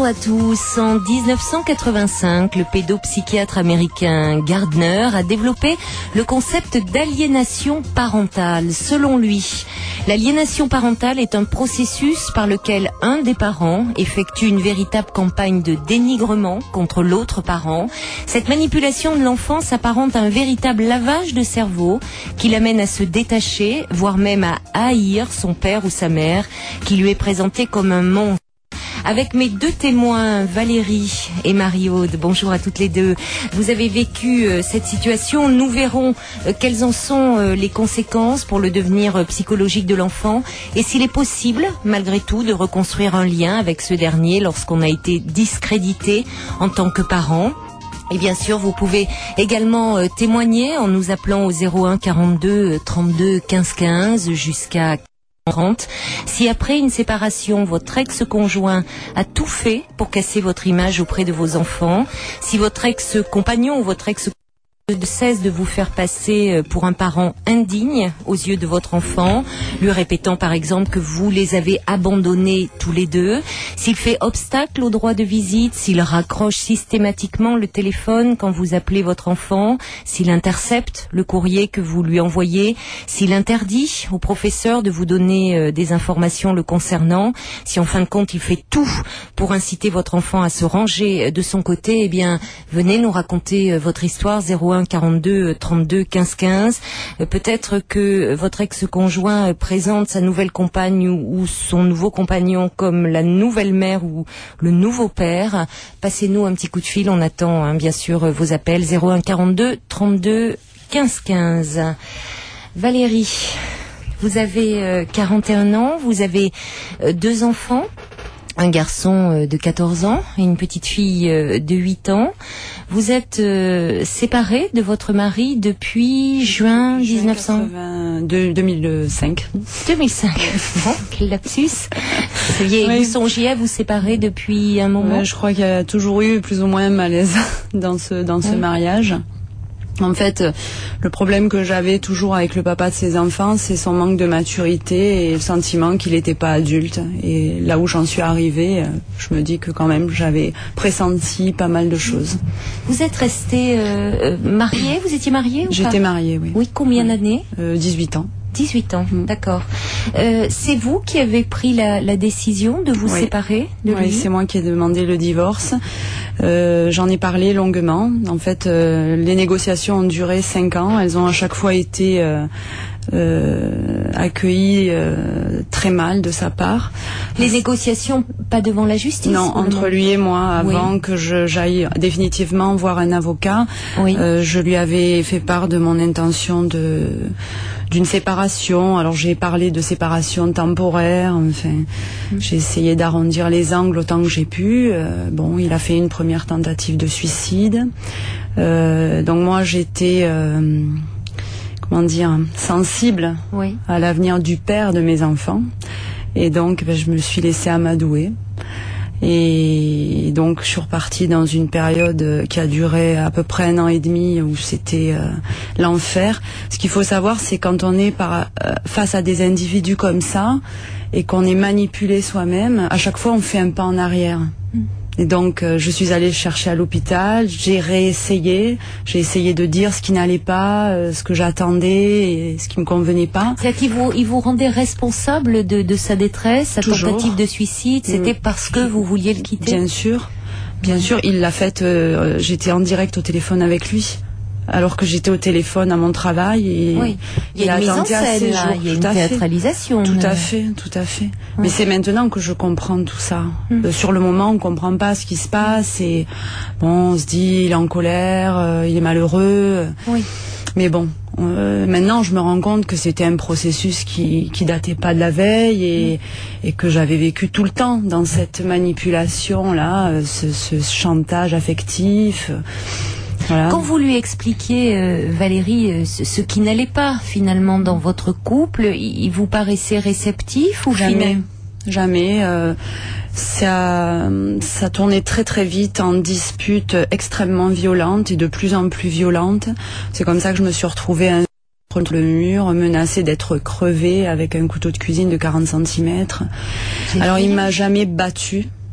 Bonjour à tous. En 1985, le pédopsychiatre américain Gardner a développé le concept d'aliénation parentale. Selon lui, l'aliénation parentale est un processus par lequel un des parents effectue une véritable campagne de dénigrement contre l'autre parent. Cette manipulation de l'enfant s'apparente à un véritable lavage de cerveau qui l'amène à se détacher, voire même à haïr son père ou sa mère, qui lui est présenté comme un monstre. Avec mes deux témoins, Valérie et Marie-Aude, bonjour à toutes les deux. Vous avez vécu cette situation. Nous verrons quelles en sont les conséquences pour le devenir psychologique de l'enfant et s'il est possible, malgré tout, de reconstruire un lien avec ce dernier lorsqu'on a été discrédité en tant que parent. Et bien sûr, vous pouvez également témoigner en nous appelant au 01 42 32 15 15 jusqu'à 30. Si après une séparation, votre ex-conjoint a tout fait pour casser votre image auprès de vos enfants, si votre ex-compagnon ou votre ex-compagnon cesse de vous faire passer pour un parent indigne aux yeux de votre enfant, lui répétant par exemple que vous les avez abandonnés tous les deux, s'il fait obstacle au droit de visite, s'il raccroche systématiquement le téléphone quand vous appelez votre enfant, s'il intercepte le courrier que vous lui envoyez, s'il interdit au professeur de vous donner des informations le concernant, si en fin de compte il fait tout pour inciter votre enfant à se ranger de son côté, eh bien venez nous raconter votre histoire 01 42 32 15 15. Peut-être que votre ex-conjoint présente sa nouvelle compagne ou son nouveau compagnon comme la nouvelle mère ou le nouveau père. Passez-nous un petit coup de fil, on attend bien sûr vos appels 01 42 32 15 15. Valérie, vous avez 41 ans, vous avez deux enfants. Un garçon de 14 ans et une petite fille de 8 ans. Vous êtes séparés de votre mari depuis juin 2005. 2005. Bon, quel lapsus. Oui. Vous songiez à vous séparer depuis un moment? Je crois qu'il y a toujours eu plus ou moins un malaise dans ce mariage. En fait, le problème que j'avais toujours avec le papa de ses enfants, c'est son manque de maturité et le sentiment qu'il n'était pas adulte. Et là où j'en suis arrivée, je me dis que quand même j'avais pressenti pas mal de choses. Vous êtes resté mariée? Vous étiez mariée ou pas? J'étais mariée, oui. Oui, combien d'années? 18 ans. 18 ans, d'accord. C'est vous qui avez pris la décision de vous séparer de lui? Oui, c'est moi qui ai demandé le divorce. J'en ai parlé longuement. En fait, les négociations ont duré 5 ans. Elles ont à chaque fois été accueillies très mal de sa part. Les négociations, pas devant la justice? Non, entre lui et moi, avant que j'aille définitivement voir un avocat. Oui. Je lui avais fait part de mon intention d'une séparation. Alors j'ai parlé de séparation temporaire, enfin j'ai essayé d'arrondir les angles autant que j'ai pu. Bon, il a fait une première tentative de suicide. Donc moi j'étais sensible à l'avenir du père de mes enfants. Et donc je me suis laissée amadouer. Et donc je suis repartie dans une période qui a duré à peu près 1 an et demi où c'était l'enfer. Ce qu'il faut savoir, c'est quand on est face à des individus comme ça et qu'on est manipulé soi-même, à chaque fois on fait un pas en arrière. Et donc je suis allée chercher à l'hôpital, j'ai essayé de dire ce qui n'allait pas, ce que j'attendais et ce qui me convenait pas. C'est-à-dire qu'il vous rendait responsable de sa détresse, sa tentative de suicide, c'était parce que vous vouliez le quitter? Bien sûr, il l'a fait, j'étais en direct au téléphone avec lui. Alors que j'étais au téléphone à mon travail et il y a une mise en scène, là, il y a une théâtralisation. Tout à fait. Oui. Mais c'est maintenant que je comprends tout ça. Sur le moment, on comprend pas ce qui se passe et bon, on se dit il est en colère, il est malheureux. Oui. Mais bon, maintenant je me rends compte que c'était un processus qui datait pas de la veille et que j'avais vécu tout le temps dans cette manipulation là, ce chantage affectif. Voilà. Quand vous lui expliquiez, Valérie, ce qui n'allait pas finalement dans votre couple, il vous paraissait réceptif ou Jamais. Ça tournait très très vite en disputes extrêmement violentes et de plus en plus violentes. C'est comme ça que je me suis retrouvée contre le mur, menacée d'être crevée avec un couteau de cuisine de 40 cm. Alors il m'a jamais battue.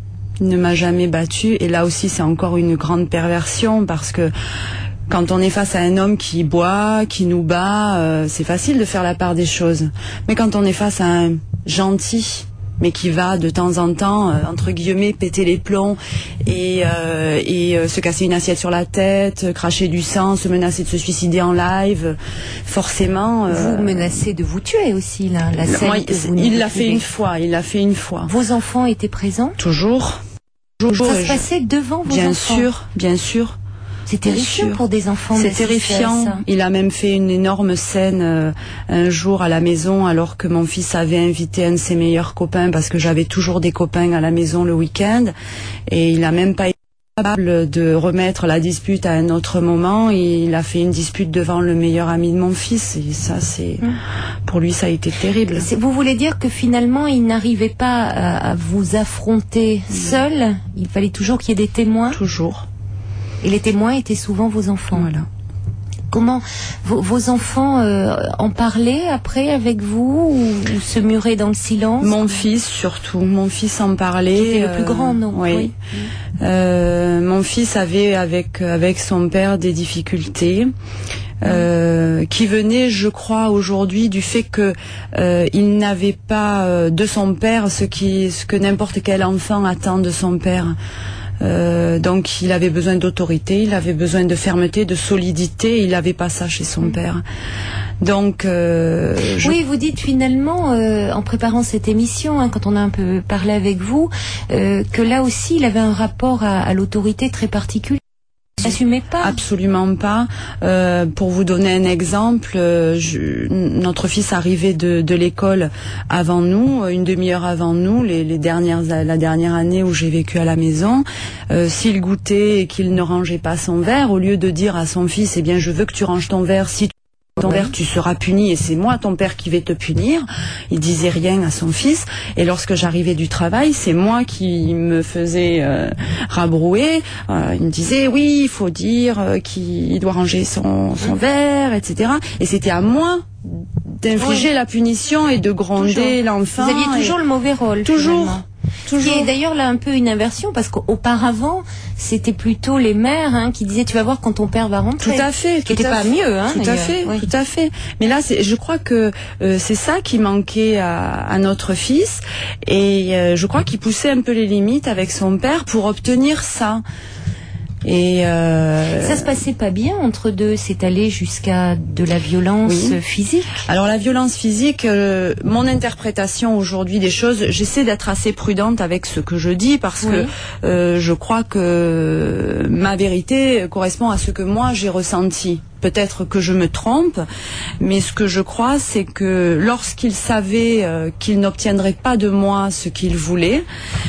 Il ne m'a jamais battue. Et là aussi, c'est encore une grande perversion parce que quand on est face à un homme qui boit, qui nous bat, c'est facile de faire la part des choses. Mais quand on est face à un gentil, mais qui va de temps en temps, entre guillemets, péter les plombs et se casser une assiette sur la tête, cracher du sang, se menacer de se suicider en live, forcément... Vous menacez de vous tuer aussi, là, la scène moi, que vous il l'a fait une fois, Vos enfants étaient présents ? Toujours. Ça se passait devant vos enfants ? Bien sûr. C'est terrifiant pour des enfants. C'est terrifiant. Il a même fait une énorme scène un jour à la maison alors que mon fils avait invité un de ses meilleurs copains parce que j'avais toujours des copains à la maison le week-end et il a même pas été capable de remettre la dispute à un autre moment. Il a fait une dispute devant le meilleur ami de mon fils et ça pour lui ça a été terrible. Vous voulez dire que finalement il n'arrivait pas à vous affronter seul ? Il fallait toujours qu'il y ait des témoins ? Toujours. Et les témoins étaient souvent vos enfants. Voilà. Comment vos enfants en parlaient après avec vous ou se muraient dans le silence ? Mon fils surtout. Mon fils en parlait. Qui était le plus grand, non ? Oui. Mon fils avait avec son père des difficultés. Qui venaient, je crois, aujourd'hui du fait que il n'avait pas de son père ce que n'importe quel enfant attend de son père. Donc il avait besoin d'autorité, il avait besoin de fermeté, de solidité, il n'avait pas ça chez son père. Donc oui, vous dites finalement en préparant cette émission, quand on a un peu parlé avec vous, que là aussi il avait un rapport à l'autorité très particulier. N'assumez pas ? Absolument pas. Pour vous donner un exemple, notre fils arrivait de l'école avant nous, une demi-heure avant nous, la dernière année où j'ai vécu à la maison. S'il goûtait et qu'il ne rangeait pas son verre, au lieu de dire à son fils, eh bien je veux que tu ranges ton verre, si ton père, tu seras puni et c'est moi, ton père, qui vais te punir. Il disait rien à son fils. Et lorsque j'arrivais du travail, c'est moi qui me faisais rabrouer. Il me disait, oui, il faut dire qu'il doit ranger son verre, etc. Et c'était à moi d'infliger la punition et de gronder l'enfant. Vous aviez toujours le mauvais rôle. Toujours. Qui est d'ailleurs là un peu une inversion parce qu'auparavant c'était plutôt les mères qui disaient tu vas voir quand ton père va rentrer. Tout à fait. Qui n'était pas mieux. Tout à fait. Mais là, je crois que c'est ça qui manquait à notre fils et je crois qu'il poussait un peu les limites avec son père pour obtenir ça. Et ça se passait pas bien entre deux, c'est allé jusqu'à de la violence physique. Alors la violence physique, mon interprétation aujourd'hui des choses, j'essaie d'être assez prudente avec ce que je dis parce que je crois que ma vérité correspond à ce que moi j'ai ressenti. Peut-être que je me trompe, mais ce que je crois, c'est que lorsqu'il savait qu'il n'obtiendrait pas de moi ce qu'il voulait,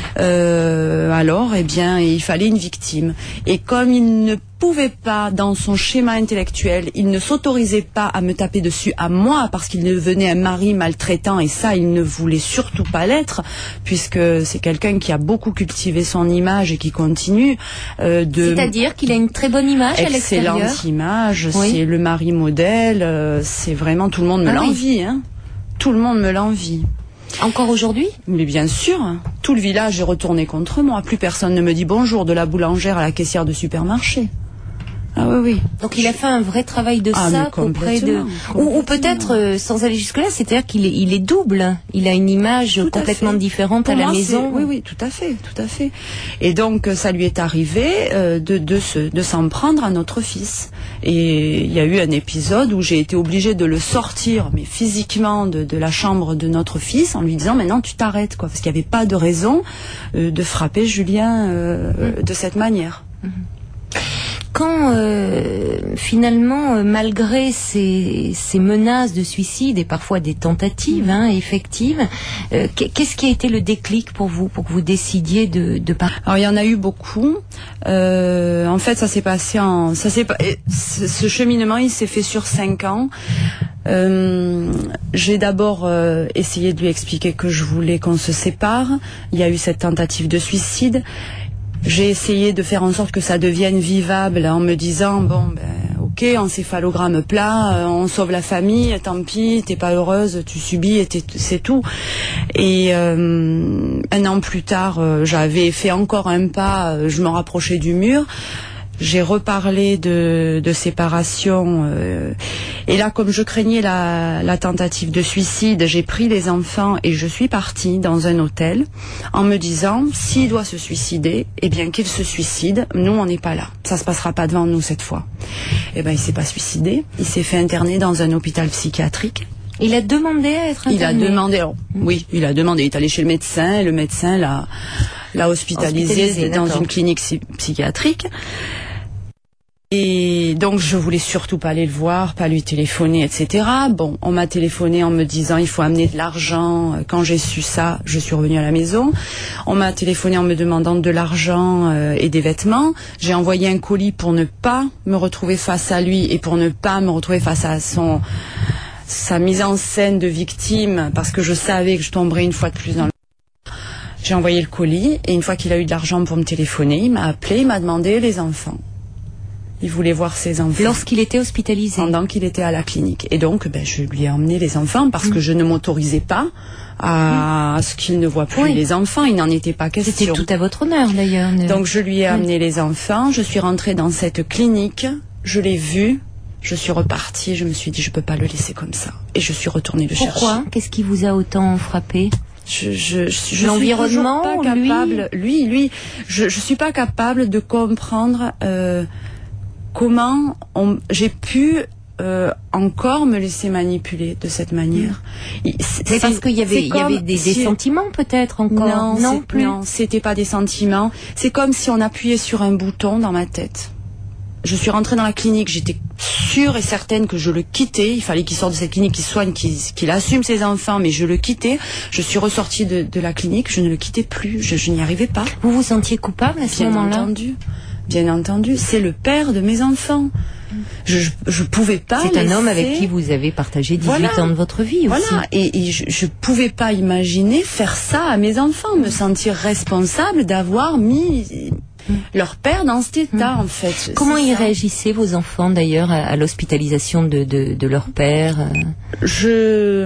alors, eh bien, il fallait une victime. Et comme il ne pouvait pas, dans son schéma intellectuel, il ne s'autorisait pas à me taper dessus à moi parce qu'il devenait un mari maltraitant et ça, il ne voulait surtout pas l'être puisque c'est quelqu'un qui a beaucoup cultivé son image et qui continue C'est-à-dire qu'il a une très bonne image à l'extérieur. Excellente image, c'est le mari modèle, c'est vraiment tout le monde me l'envie, Tout le monde me l'envie. Encore aujourd'hui ? Mais bien sûr, tout le village est retourné contre moi. Plus personne ne me dit bonjour, de la boulangère à la caissière de supermarché. Ah oui. Donc il a fait un vrai travail de sape auprès de... Ou peut-être, sans aller jusque-là, c'est-à-dire qu'il est double. Il a une image complètement différente à la maison. Oui, tout à fait. Et donc ça lui est arrivé de s'en prendre à notre fils. Et il y a eu un épisode où j'ai été obligée de le sortir, mais physiquement, de la chambre de notre fils, en lui disant maintenant tu t'arrêtes, parce qu'il n'y avait pas de raison de frapper Julien de cette manière. Quand finalement, malgré ces menaces de suicide et parfois des tentatives effectives, qu'est-ce qui a été le déclic pour vous, pour que vous décidiez de partir ? Alors il y en a eu beaucoup. En fait, ça s'est passé ce cheminement, il s'est fait sur 5 ans. J'ai d'abord essayé de lui expliquer que je voulais qu'on se sépare. Il y a eu cette tentative de suicide. J'ai essayé de faire en sorte que ça devienne vivable en me disant ok, ok, encéphalogramme plat, on sauve la famille, tant pis, t'es pas heureuse, tu subis et c'est tout. Et un an plus tard, j'avais fait encore un pas, je me rapprochais du mur. J'ai reparlé de séparation et là, comme je craignais la tentative de suicide, j'ai pris les enfants et je suis partie dans un hôtel en me disant, s'il doit se suicider, eh bien qu'il se suicide, nous on n'est pas là, ça se passera pas devant nous cette fois. Eh ben il s'est pas suicidé, il s'est fait interner dans un hôpital psychiatrique. Il a demandé à être interné. Il a demandé, oui, il a demandé, il est allé chez le médecin et le médecin l'a hospitalisé dans une clinique psychiatrique. Et donc je voulais surtout pas aller le voir, pas lui téléphoner, etc. Bon, on m'a téléphoné en me disant il faut amener de l'argent. Quand j'ai su ça, je suis revenue à la maison. On m'a téléphoné en me demandant de l'argent et des vêtements. J'ai envoyé un colis pour ne pas me retrouver face à lui et pour ne pas me retrouver face à sa mise en scène de victime, parce que je savais que je tomberais une fois de plus dans le... J'ai envoyé le colis et une fois qu'il a eu de l'argent pour me téléphoner, il m'a appelé, il m'a demandé les enfants. Il voulait voir ses enfants. Lorsqu'il était hospitalisé. Pendant qu'il était à la clinique. Et donc, je lui ai emmené les enfants parce que je ne m'autorisais pas à ce qu'il ne voit plus les enfants. Il n'en était pas question. C'était tout à votre honneur, d'ailleurs. Donc, je lui ai amené les enfants. Je suis rentrée dans cette clinique. Je l'ai vu. Je suis repartie. Je me suis dit, je peux pas le laisser comme ça. Et je suis retournée le chercher. Pourquoi ? Qu'est-ce qui vous a autant frappé ? L'environnement, suis pas capable. Lui, je suis pas capable de comprendre comment j'ai pu encore me laisser manipuler de cette manière. C'est parce qu'il y avait des sentiments peut-être encore. Non, c'était pas des sentiments. C'est comme si on appuyait sur un bouton dans ma tête. Je suis rentrée dans la clinique, j'étais sûre et certaine que je le quittais. Il fallait qu'il sorte de cette clinique, qu'il soigne, qu'il assume ses enfants, mais je le quittais. Je suis ressortie de la clinique, je ne le quittais plus, je n'y arrivais pas. Vous vous sentiez coupable à ce moment-là ? Bien entendu, c'est le père de mes enfants. Je pouvais pas. C'est un homme avec qui vous avez partagé 18 ans de votre vie aussi. Voilà, et je pouvais pas imaginer faire ça à mes enfants, me sentir responsable d'avoir mis leur père dans cet état, en fait. Comment ils réagissaient, vos enfants, d'ailleurs, à l'hospitalisation de leur père ? Je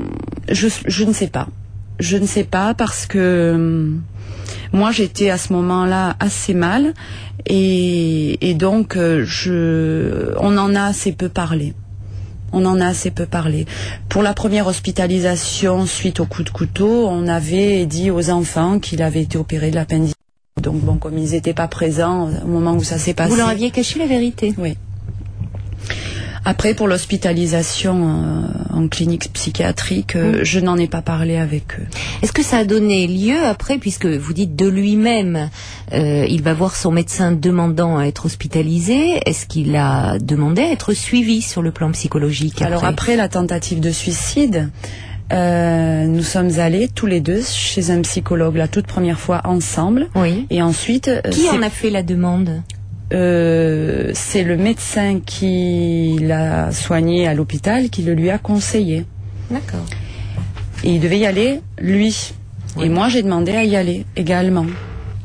ne sais pas. Je ne sais pas parce que moi, j'étais à ce moment-là assez mal et donc on en a assez peu parlé. Pour la première hospitalisation suite au coup de couteau, on avait dit aux enfants qu'il avait été opéré de l'appendicite. Donc bon, comme ils n'étaient pas présents au moment où ça s'est passé... Vous leur aviez caché la vérité ? Oui. Après, pour l'hospitalisation en clinique psychiatrique, je n'en ai pas parlé avec eux. Est-ce que ça a donné lieu après, puisque vous dites de lui-même, il va voir son médecin demandant à être hospitalisé, est-ce qu'il a demandé à être suivi sur le plan psychologique ? Alors après la tentative de suicide... nous sommes allés tous les deux chez un psychologue la toute première fois ensemble. Oui. Et ensuite... Qui en a fait la demande ? C'est le médecin qui l'a soigné à l'hôpital qui le lui a conseillé. D'accord. Et il devait y aller, lui. Oui. Et moi, j'ai demandé à y aller également. Pourquoi ?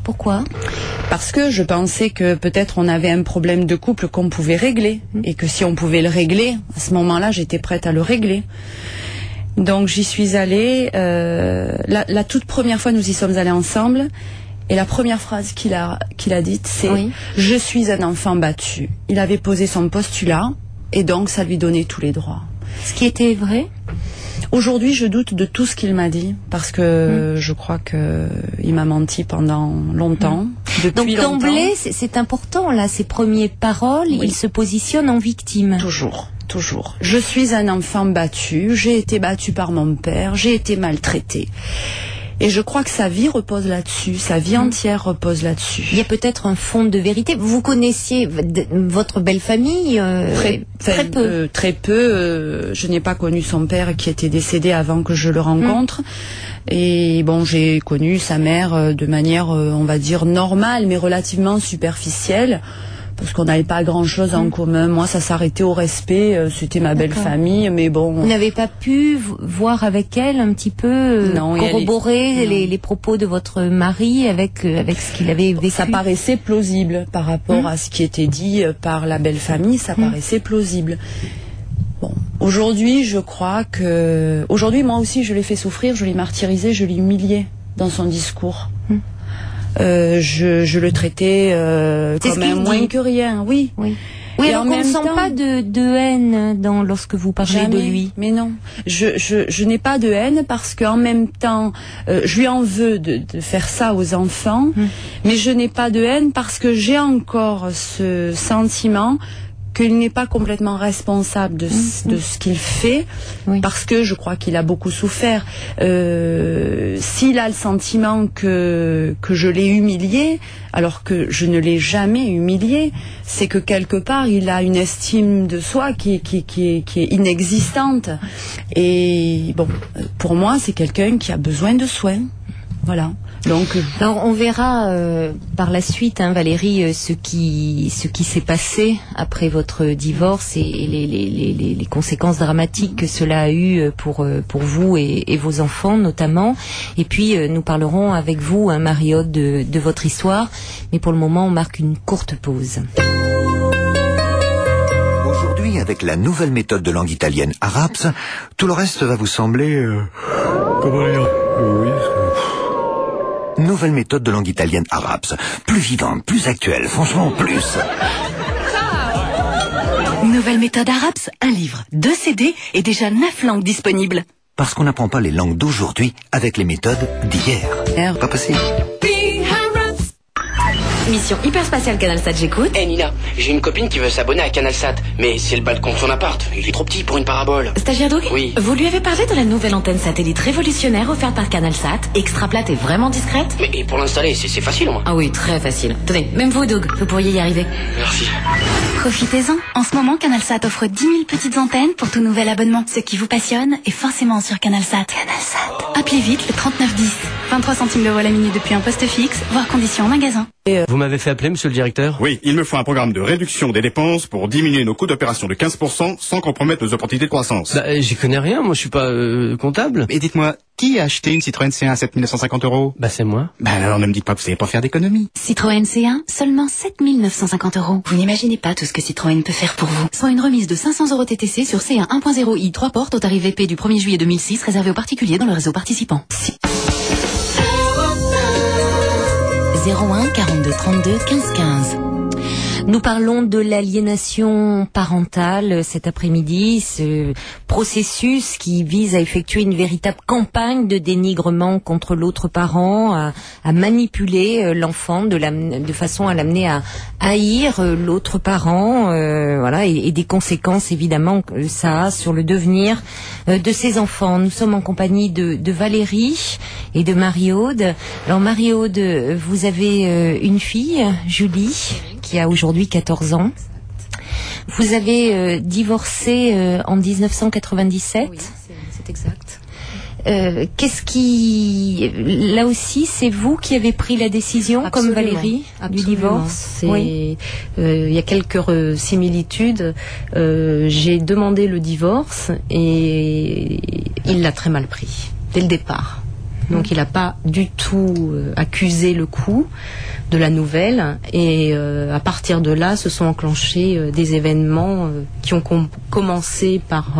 Parce que je pensais que peut-être on avait un problème de couple qu'on pouvait régler. Et que si on pouvait le régler, à ce moment-là, j'étais prête à le régler. Donc j'y suis allée. La toute première fois, nous y sommes allés ensemble. Et la première phrase qu'il a dite, c'est « Je suis un enfant battu ». Il avait posé son postulat, et donc ça lui donnait tous les droits. Ce qui était vrai ? Aujourd'hui, je doute de tout ce qu'il m'a dit, parce que je crois qu'il m'a menti pendant longtemps. Donc d'emblée, c'est important, là, ces premières paroles, il se positionne en victime. Toujours. Je suis un enfant battu, j'ai été battu par mon père, j'ai été maltraité. Et je crois que sa vie repose là-dessus, sa vie entière repose là-dessus. Il y a peut-être un fond de vérité. Vous connaissiez votre belle famille très peu. Très peu. Je n'ai pas connu son père qui était décédé avant que je le rencontre. Et bon, j'ai connu sa mère de manière, on va dire, normale, mais relativement superficielle. parce qu'on n'avait pas grand-chose en commun. Moi, ça s'arrêtait au respect. C'était ma belle famille, mais bon. Vous n'avez pas pu voir avec elle un petit peu corroborer les propos de votre mari avec ce qu'il avait vécu? Ça paraissait plausible par rapport à ce qui était dit par la belle famille. Ça paraissait plausible. Bon, aujourd'hui, je crois que moi aussi, je l'ai fait souffrir, je l'ai martyrisé, je l'ai humilié dans son discours. Je le traitais comme un moins que rien, oui. Oui, alors qu'on ne sent pas de haine lorsque vous parlez de lui. Mais non, je n'ai pas de haine parce qu'en même temps, je lui en veux de faire ça aux enfants, mais je n'ai pas de haine parce que j'ai encore ce sentiment qu'il n'est pas complètement responsable de ce qu'il fait, parce que je crois qu'il a beaucoup souffert. S'il a le sentiment que je l'ai humilié, alors que je ne l'ai jamais humilié, c'est que quelque part il a une estime de soi qui est inexistante. Et bon, pour moi, c'est quelqu'un qui a besoin de soins. Voilà. Donc, alors on verra par la suite, Valérie, ce qui s'est passé après votre divorce et les conséquences dramatiques que cela a eu pour vous et vos enfants notamment. Et puis nous parlerons avec vous, Marie-Aude, de votre histoire. Mais pour le moment, on marque une courte pause. Aujourd'hui, avec la nouvelle méthode de langue italienne ARAPS, tout le reste va vous sembler... comment dire? Oui. Nouvelle méthode de langue italienne ARAPS. Plus vivante, plus actuelle, franchement, plus. Nouvelle méthode ARAPS, un livre, 2 CD et déjà 9 langues disponibles. Parce qu'on n'apprend pas les langues d'aujourd'hui avec les méthodes d'hier. Pas possible. Mission hyperspatiale CanalSat, j'écoute. Nina, j'ai une copine qui veut s'abonner à CanalSat, mais c'est le balcon de son appart. Il est trop petit pour une parabole. Stagiaire Doug ? Oui. Vous lui avez parlé de la nouvelle antenne satellite révolutionnaire offerte par CanalSat, extra plate et vraiment discrète ? Mais pour l'installer, c'est facile, moi. Ah oui, très facile. Tenez, même vous, Doug, vous pourriez y arriver. Merci. Profitez-en. En ce moment, CanalSat offre 10 000 petites antennes pour tout nouvel abonnement. Ce qui vous passionne est forcément sur CanalSat. Appelez vite le 3910. 23 centimes d'euros la minute depuis un poste fixe, voire conditions en magasin. Vous m'avez fait appeler, monsieur le directeur ? Oui, il me faut un programme de réduction des dépenses pour diminuer nos coûts d'opération de 15% sans compromettre nos opportunités de croissance. J'y connais rien, moi je suis pas comptable. Et dites-moi, qui a acheté une Citroën C1 à 7 950 €? C'est moi. Alors ne me dites pas que vous savez pas faire d'économie. Citroën C1, seulement 7 950 €. Vous n'imaginez pas tout ce que Citroën peut faire pour vous. Soit une remise de 500 € TTC sur C1 1.0i 3 portes au tarif VP du 1er juillet 2006 réservé aux particuliers dans le réseau participant. 01 42 32 15 15. Nous parlons de l'aliénation parentale cet après-midi, ce processus qui vise à effectuer une véritable campagne de dénigrement contre l'autre parent, à manipuler l'enfant de façon à l'amener à haïr l'autre parent, et des conséquences évidemment que ça a sur le devenir de ses enfants. Nous sommes en compagnie de Valérie et de Marie-Aude. Alors Marie-Aude, vous avez une fille, Julie, qui a aujourd'hui 14 ans. Vous avez divorcé en 1997. Oui, c'est exact. Qu'est-ce qui... Là aussi, c'est vous qui avez pris la décision, Absolument. comme Valérie, du divorce? Oui. Il y a quelques similitudes. J'ai demandé le divorce et il l'a très mal pris, dès le départ. Donc il n'a pas du tout accusé le coup de la nouvelle et à partir de là se sont enclenchés des événements qui ont commencé par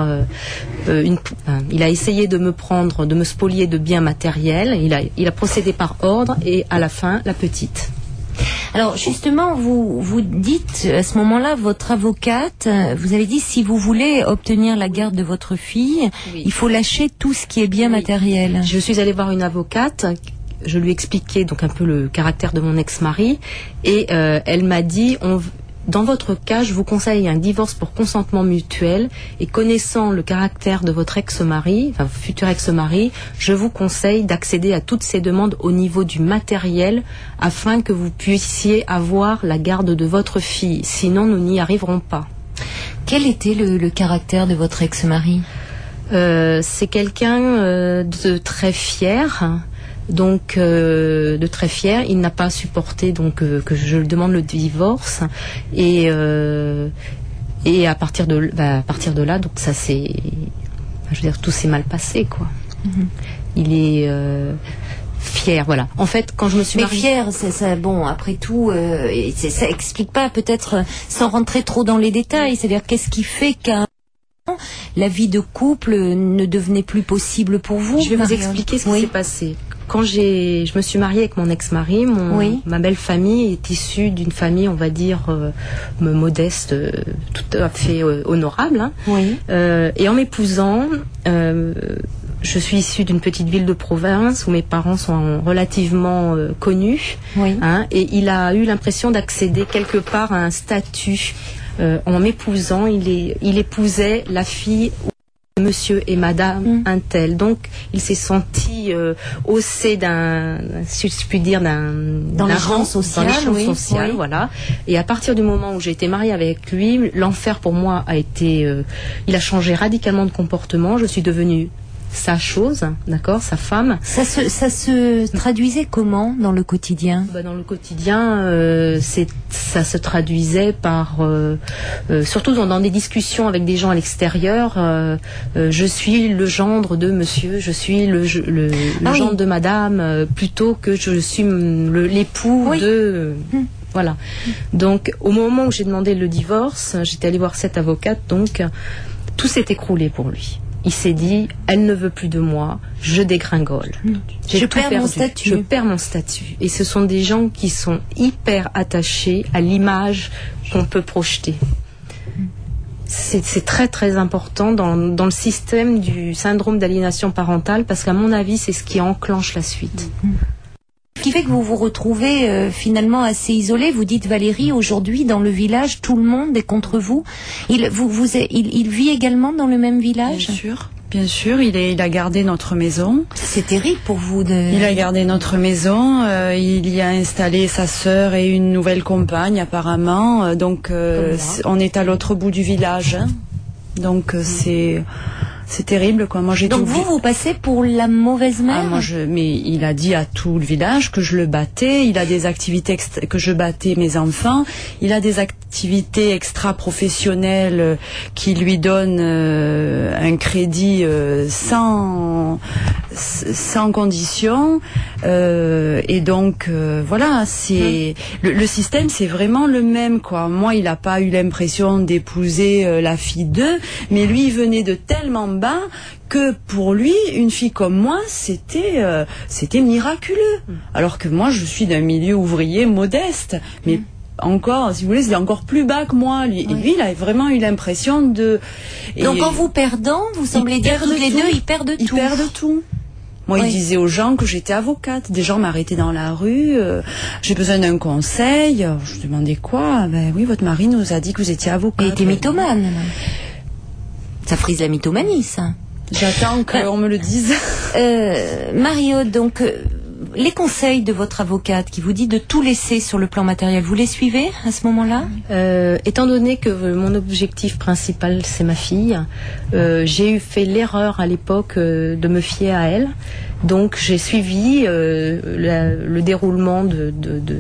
il a essayé de me spolier de biens matériels, il a procédé par ordre et à la fin la petite. Alors justement, vous dites à ce moment-là, votre avocate, vous avez dit si vous voulez obtenir la garde de votre fille, il faut lâcher tout ce qui est bien matériel. Je suis allée voir une avocate, je lui ai expliqué donc un peu le caractère de mon ex-mari et elle m'a dit dans votre cas, je vous conseille un divorce pour consentement mutuel et connaissant le caractère de votre ex-mari, enfin futur ex-mari, je vous conseille d'accéder à toutes ces demandes au niveau du matériel afin que vous puissiez avoir la garde de votre fille. Sinon, nous n'y arriverons pas. Quel était le caractère de votre ex-mari ? C'est quelqu'un de très fier, Donc, de très fier, il n'a pas supporté donc que je demande le divorce et à partir de là, donc ça c'est, je veux dire, tout s'est mal passé quoi. Il est fier, voilà. En fait, quand je me suis mariée... fier, c'est ça. Bon, après tout, ça explique pas, peut-être, sans rentrer trop dans les détails. C'est-à-dire, qu'est-ce qui fait qu'à la vie de couple ne devenait plus possible pour vous? Je vais vous expliquer ce qui s'est passé. Quand je me suis mariée avec mon ex-mari, ma belle famille est issue d'une famille, on va dire, modeste, tout à fait honorable. Hein. Oui. Et en m'épousant, je suis issue d'une petite ville de province où mes parents sont relativement connus. Oui. Hein, et il a eu l'impression d'accéder quelque part à un statut. En m'épousant, il épousait la fille Monsieur et Madame un tel. Donc, il s'est senti haussé si je puis dire, dans l'échelon social, voilà. Et à partir du moment où j'ai été mariée avec lui, l'enfer pour moi a été... il a changé radicalement de comportement. Je suis devenue sa chose, d'accord, sa femme. Ça se traduisait comment dans le quotidien? Dans le quotidien, ça se traduisait par, surtout dans des discussions avec des gens à l'extérieur. Je suis le gendre de monsieur, je suis le gendre de madame, plutôt que je suis l'époux de... Voilà. Donc, au moment où j'ai demandé le divorce, j'étais allée voir cette avocate, donc tout s'est écroulé pour lui. Il s'est dit, elle ne veut plus de moi, je dégringole. Je perds mon statut. Je perds mon statut. Et ce sont des gens qui sont hyper attachés à l'image qu'on peut projeter. C'est très très important dans le système du syndrome d'aliénation parentale, parce qu'à mon avis, c'est ce qui enclenche la suite. Ce qui fait que vous vous retrouvez finalement assez isolé. Vous dites, Valérie, aujourd'hui dans le village, tout le monde est contre vous. Il vit également dans le même village? Bien sûr, il a gardé notre maison. C'est terrible pour vous Il a gardé notre maison, il y a installé sa sœur et une nouvelle compagne apparemment. Donc on est à l'autre bout du village. Hein. Donc c'est terrible quoi. Moi j'ai donc vous passez pour la mauvaise mère. Mais il a dit à tout le village que je le battais. Il a des activités que je battais mes enfants. Il a des activités extra-professionnelles qui lui donnent un crédit sans condition. Et donc voilà, c'est le système, c'est vraiment le même quoi. Moi, il n'a pas eu l'impression d'épouser la fille d'eux, mais lui, il venait de tellement bas que pour lui, une fille comme moi, c'était miraculeux. Alors que moi, je suis d'un milieu ouvrier modeste, mais encore, si vous voulez, c'est encore plus bas que moi. Lui. Et lui, il a vraiment eu l'impression de... Donc en vous perdant, vous semblez dire tous les deux, ils perdent tout. Ils perdent tout. Moi, il disait aux gens que j'étais avocate. Des gens m'arrêtaient dans la rue. J'ai besoin d'un conseil. Je demandais quoi? Ben oui, votre mari nous a dit que vous étiez avocate. Il était mythomane. Ça frise la mythomanie, ça. J'attends qu'on me le dise. Marie-Aude, donc, les conseils de votre avocate qui vous dit de tout laisser sur le plan matériel, vous les suivez à ce moment-là? Étant donné que mon objectif principal, c'est ma fille, j'ai fait l'erreur à l'époque de me fier à elle. Donc j'ai suivi le déroulement de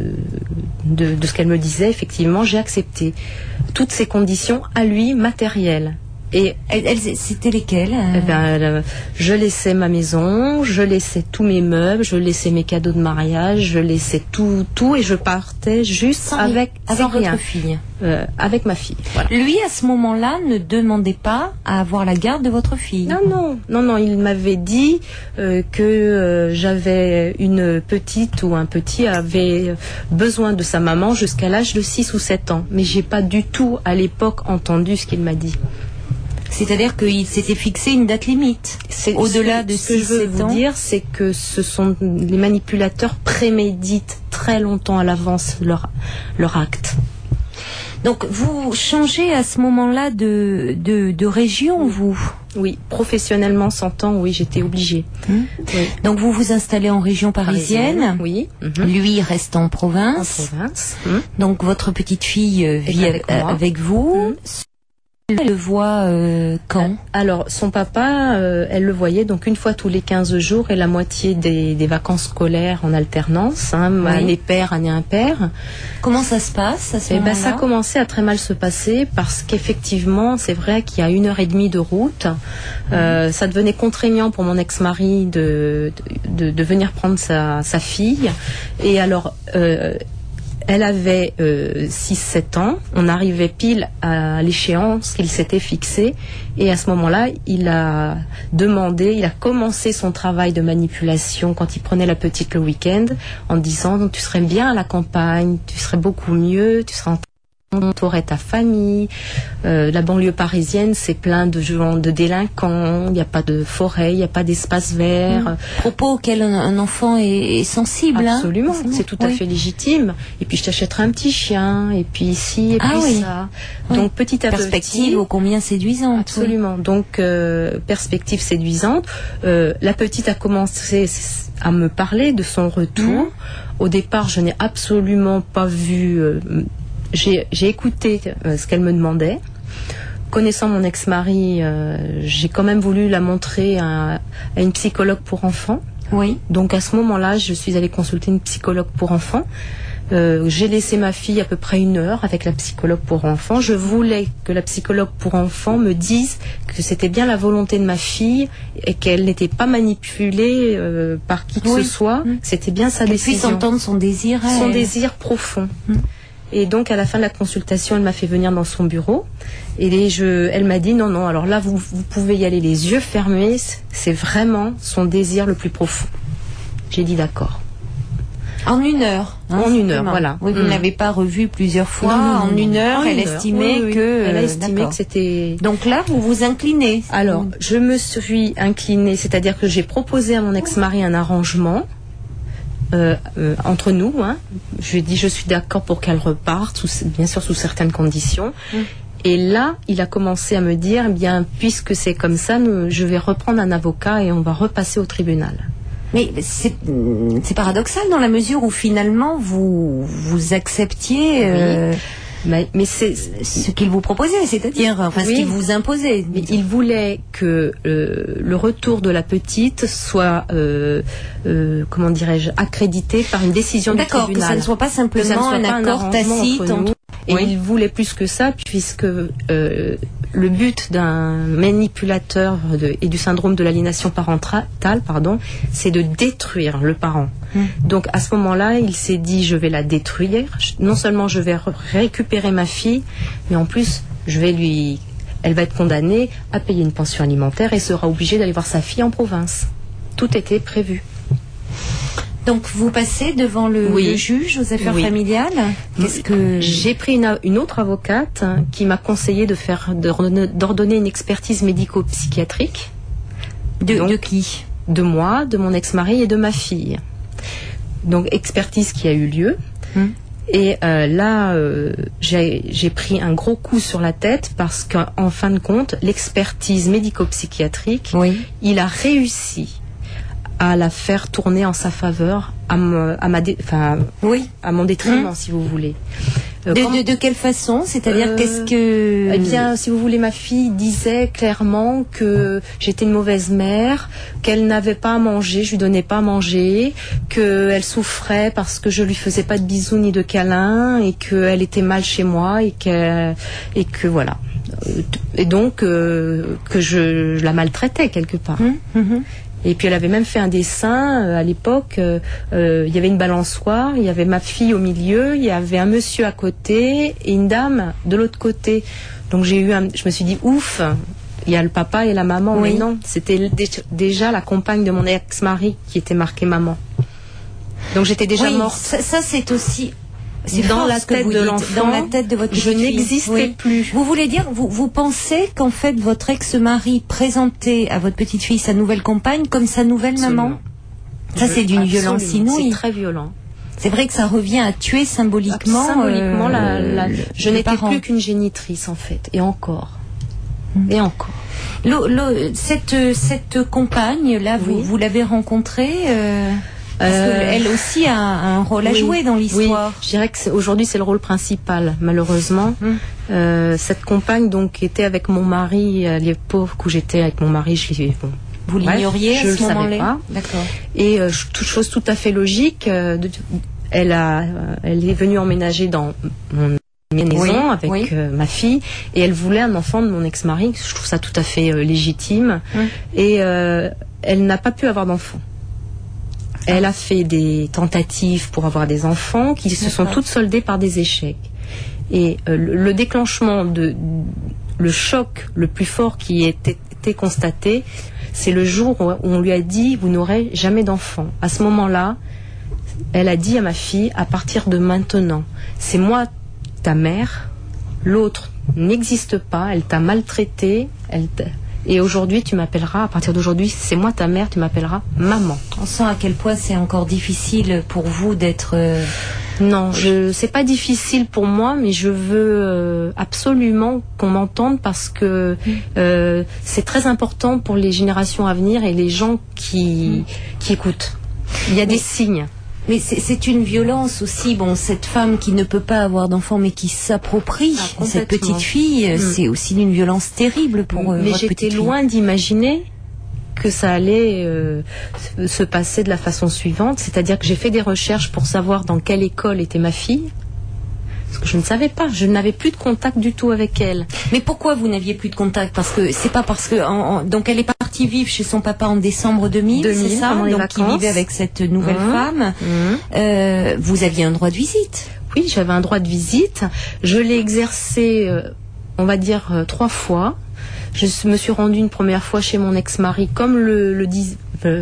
ce qu'elle me disait. Effectivement, j'ai accepté toutes ces conditions à lui matérielles. Et c'était lesquelles? Je laissais ma maison, je laissais tous mes meubles, je laissais mes cadeaux de mariage, je laissais tout et je partais juste sans rien. Votre fille. Avec ma fille. Voilà. Lui, à ce moment-là, ne demandait pas à avoir la garde de votre fille. Non, il m'avait dit que j'avais une petite ou un petit avait besoin de sa maman jusqu'à l'âge de 6 ou 7 ans. Mais j'ai pas du tout à l'époque entendu ce qu'il m'a dit. C'est-à-dire qu'il s'était fixé une date limite. Au-delà de 6-7 ans. Ce que je veux vous dire, c'est que les manipulateurs préméditent très longtemps à l'avance leur acte. Donc vous changez à ce moment-là de région, vous? Oui, professionnellement s'entend, oui, j'étais obligée. Oui. Donc vous vous installez en région parisienne. Oui. Lui reste en province. En province. Donc votre petite fille vit avec vous. Elle le voit quand? Alors, son papa, elle le voyait donc une fois tous les 15 jours et la moitié des vacances scolaires en alternance, année père, année impair. Comment ça se passe à ce moment-là? Ça a commencé à très mal se passer parce qu'effectivement, c'est vrai qu'il y a 1h30 de route. Ça devenait contraignant pour mon ex-mari de venir prendre sa fille. Et alors, elle avait 6-7 ans. On arrivait pile à l'échéance qu'il s'était fixée. Et à ce moment-là, il a commencé son travail de manipulation quand il prenait la petite le week-end en disant « Tu serais bien à la campagne, tu serais beaucoup mieux, tu serais en tu aurais ta famille. La banlieue parisienne, c'est plein de gens, de délinquants. Il n'y a pas de forêt, il n'y a pas d'espace vert. Propos auxquels un enfant est sensible. Absolument, c'est tout à fait légitime. Et puis je t'achèterai un petit chien, et puis ici, et puis ça. Donc petit à petit. Perspective ô combien séduisante. Absolument. Donc perspective séduisante. La petite a commencé à me parler de son retour. Au départ, je n'ai absolument pas vu. J'ai écouté ce qu'elle me demandait. Connaissant mon ex-mari, j'ai quand même voulu la montrer à une psychologue pour enfants. Oui. Donc à ce moment-là, je suis allée consulter une psychologue pour enfants. J'ai laissé ma fille à peu près 1 heure avec la psychologue pour enfants. Je voulais que la psychologue pour enfants me dise que c'était bien la volonté de ma fille et qu'elle n'était pas manipulée par qui que ce soit. C'était bien sa décision. Qu'elle puisse entendre son désir. Son désir profond. Et donc, à la fin de la consultation, elle m'a fait venir dans son bureau. Et elle m'a dit, non, alors là, vous pouvez y aller les yeux fermés. C'est vraiment son désir le plus profond. J'ai dit d'accord. En 1 heure. En 1 heure, voilà. Oui, vous ne l'avez pas revu plusieurs fois. Non, en 1 heure, elle estimait que... Elle a estimé que c'était... Donc là, vous vous inclinez. Alors, je me suis inclinée. C'est-à-dire que j'ai proposé à mon ex-mari un arrangement. Entre nous, je lui ai dit je suis d'accord pour qu'elle reparte, bien sûr sous certaines conditions. Et là, il a commencé à me dire, eh bien, puisque c'est comme ça, je vais reprendre un avocat et on va repasser au tribunal. Mais c'est paradoxal dans la mesure où finalement vous acceptiez mais c'est ce qu'il vous proposait, c'est-à-dire ce qu'il vous imposait. Mais il voulait que le retour de la petite soit, comment dirais-je, accrédité par une décision du tribunal. D'accord, que ça ne soit pas simplement un accord tacite entre nous. Et il voulait plus que ça, puisque le but d'un manipulateur et du syndrome de l'aliénation parentale, c'est de détruire le parent. Donc à ce moment-là, il s'est dit je vais la détruire. Non seulement je vais récupérer ma fille, mais en plus elle va être condamnée à payer une pension alimentaire et sera obligée d'aller voir sa fille en province. Tout était prévu. Donc vous passez devant le juge aux affaires familiales. J'ai pris une autre avocate qui m'a conseillé d'ordonner une expertise médico-psychiatrique. De qui? De moi, de mon ex-mari et de ma fille. Donc expertise qui a eu lieu. Et là, j'ai pris un gros coup sur la tête parce qu'en fin de compte, l'expertise médico-psychiatrique, il a réussi à la faire tourner en sa faveur, à mon détriment, si vous voulez. De quelle façon? C'est-à-dire qu'est-ce que... Eh bien, si vous voulez, ma fille disait clairement que j'étais une mauvaise mère, qu'elle n'avait pas à manger, je lui donnais pas à manger, qu'elle souffrait parce que je lui faisais pas de bisous ni de câlins, et qu'elle était mal chez moi, et que voilà. Et donc, que je la maltraitais quelque part. Et puis elle avait même fait un dessin à l'époque. Il y avait une balançoire, il y avait ma fille au milieu, il y avait un monsieur à côté et une dame de l'autre côté. Donc je me suis dit ouf, il y a le papa et la maman. Mais non, c'était déjà la compagne de mon ex-mari qui était marquée maman. Donc j'étais déjà morte. Ça c'est aussi... C'est dans la tête de l'enfant, dans la tête de votre je n'existais plus. Vous voulez dire, vous pensez qu'en fait votre ex-mari présentait à votre petite fille sa nouvelle compagne comme sa nouvelle maman? Ça c'est d'une violence inouïe. C'est très violent. C'est vrai que ça revient à tuer symboliquement. Symboliquement, je n'étais plus qu'une génitrice en fait, et encore. Et encore. Cette compagne là, vous l'avez rencontrée parce qu'elle aussi a un rôle à jouer dans l'histoire. Oui, je dirais que aujourd'hui c'est le rôle principal, malheureusement. Cette compagne donc était avec mon mari à l'époque où j'étais avec mon mari. Vous l'ignoriez à ce moment-là? Pas. D'accord. Et chose tout à fait logique, elle est venue emménager dans mon maison avec ma fille, et elle voulait un enfant de mon ex-mari. Je trouve ça tout à fait légitime. Et elle n'a pas pu avoir d'enfant. Elle a fait des tentatives pour avoir des enfants qui se sont toutes soldées par des échecs. Et le déclenchement le choc le plus fort qui était constaté, c'est le jour où on lui a dit « vous n'aurez jamais d'enfant ». À ce moment-là, elle a dit à ma fille « à partir de maintenant, c'est moi ta mère, l'autre n'existe pas, elle t'a maltraité, et aujourd'hui tu m'appelleras, à partir d'aujourd'hui, c'est moi ta mère, tu m'appelleras maman ». On sent à quel point c'est encore difficile pour vous d'être... Non, c'est pas difficile pour moi, mais je veux absolument qu'on m'entende parce que c'est très important pour les générations à venir et les gens qui écoutent. Il y a des signes. Mais c'est une violence aussi. Bon, cette femme qui ne peut pas avoir d'enfant mais qui s'approprie cette petite fille, c'est aussi une violence terrible pour mais votre petite j'étais fille. loin d'imaginer que ça allait se passer de la façon suivante, c'est-à-dire que j'ai fait des recherches pour savoir dans quelle école était ma fille, parce que je ne savais pas, je n'avais plus de contact du tout avec elle. Mais pourquoi vous n'aviez plus de contact? Parce que c'est pas parce que donc elle est partie vivre chez son papa en décembre 2000 c'est ça, pendant les donc vacances. il vivait avec cette nouvelle femme. Vous aviez un droit de visite? Oui, j'avais un droit de visite. Je l'ai exercé, on va dire 3 fois. Je me suis rendue une première fois chez mon ex-mari, comme le disait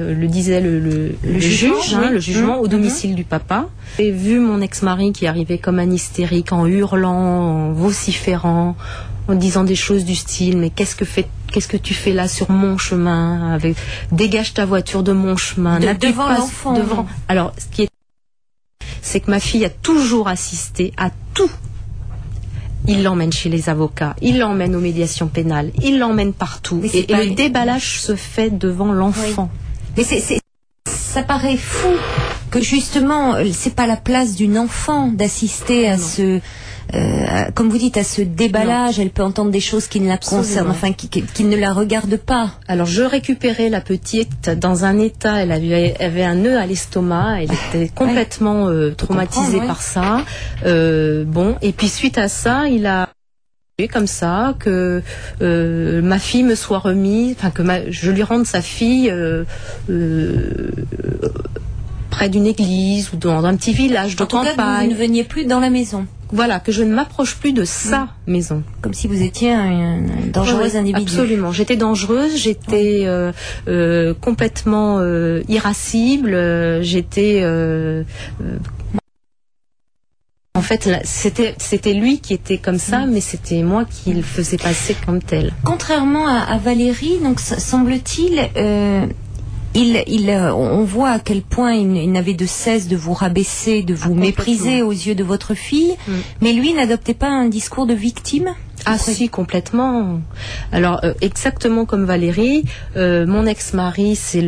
le juge, le jugement au domicile du papa. J'ai vu mon ex-mari qui arrivait comme un hystérique, en hurlant, en vociférant, en disant des choses du style « mais qu'est-ce que tu fais là sur mon chemin, dégage ta voiture de mon chemin ». Devant l'enfant. Alors, ce qui est, c'est que ma fille a toujours assisté à tout. Il l'emmène chez les avocats, il l'emmène aux médiations pénales, il l'emmène partout. Et le déballage se fait devant l'enfant. Mais ça paraît fou que justement, c'est pas la place d'une enfant d'assister à ce... comme vous dites, à ce déballage. Elle peut entendre des choses qui ne la concernent, enfin qui ne la regardent pas. Alors je récupérais la petite dans un état, elle avait un nœud à l'estomac, elle était complètement traumatisée par ça. Et puis suite à ça, il a comme ça que ma fille me soit remise, enfin que je lui rende sa fille près d'une église ou dans un petit village de campagne. En tout cas, vous ne veniez plus dans la maison. Voilà, que je ne m'approche plus de sa maison. Comme si vous étiez un dangereux individu. Absolument, j'étais dangereuse, j'étais complètement irascible, j'étais... En fait, c'était lui qui était comme ça, mais c'était moi qui le faisais passer comme tel. Contrairement à Valérie, donc semble-t-il... on voit à quel point il n'avait de cesse de vous rabaisser, de vous mépriser aux yeux de votre fille, mais lui n'adoptait pas un discours de victime? Ah si, complètement. Alors exactement comme Valérie, mon ex-mari c'est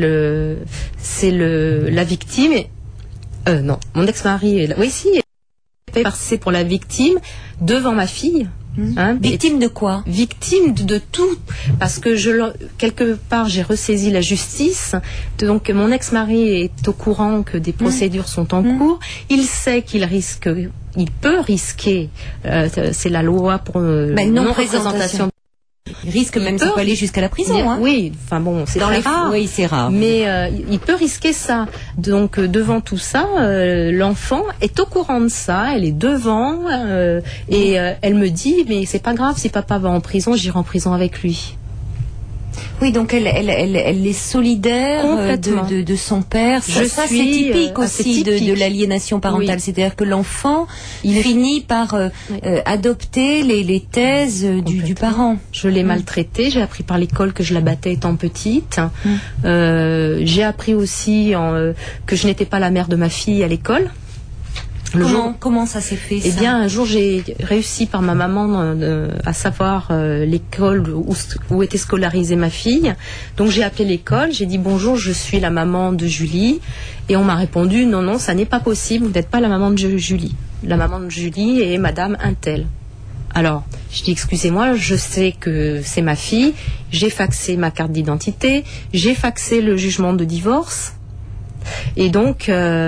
la victime. Non, mon ex-mari est passé pour la victime devant ma fille. Victime de quoi? Victime de tout, parce que quelque part j'ai ressaisi la justice, donc mon ex-mari est au courant que des procédures sont en cours, il sait qu'il peut risquer, c'est la loi pour non-représentation. Il risque même de pas aller jusqu'à la prison. Oui, enfin bon, c'est rare. Oui, c'est rare. Mais il peut risquer ça. Donc devant tout ça, l'enfant est au courant de ça. Elle est devant et elle me dit mais c'est pas grave si papa va en prison, j'irai en prison avec lui. Oui, donc elle est solidaire de son père. Ça c'est typique aussi de l'aliénation parentale. C'est-à-dire que l'enfant finit par adopter les thèses du parent. Je l'ai maltraitée, j'ai appris par l'école que je la battais étant petite. J'ai appris aussi que je n'étais pas la mère de ma fille à l'école. Comment ça s'est fait? Eh bien, un jour, j'ai réussi par ma maman à savoir l'école où était scolarisée ma fille. Donc, j'ai appelé l'école, j'ai dit bonjour, je suis la maman de Julie. Et on m'a répondu non, ça n'est pas possible, vous n'êtes pas la maman de Julie. La maman de Julie est Madame Untel. Alors, je dis excusez-moi, je sais que c'est ma fille, j'ai faxé ma carte d'identité, j'ai faxé le jugement de divorce. Et donc,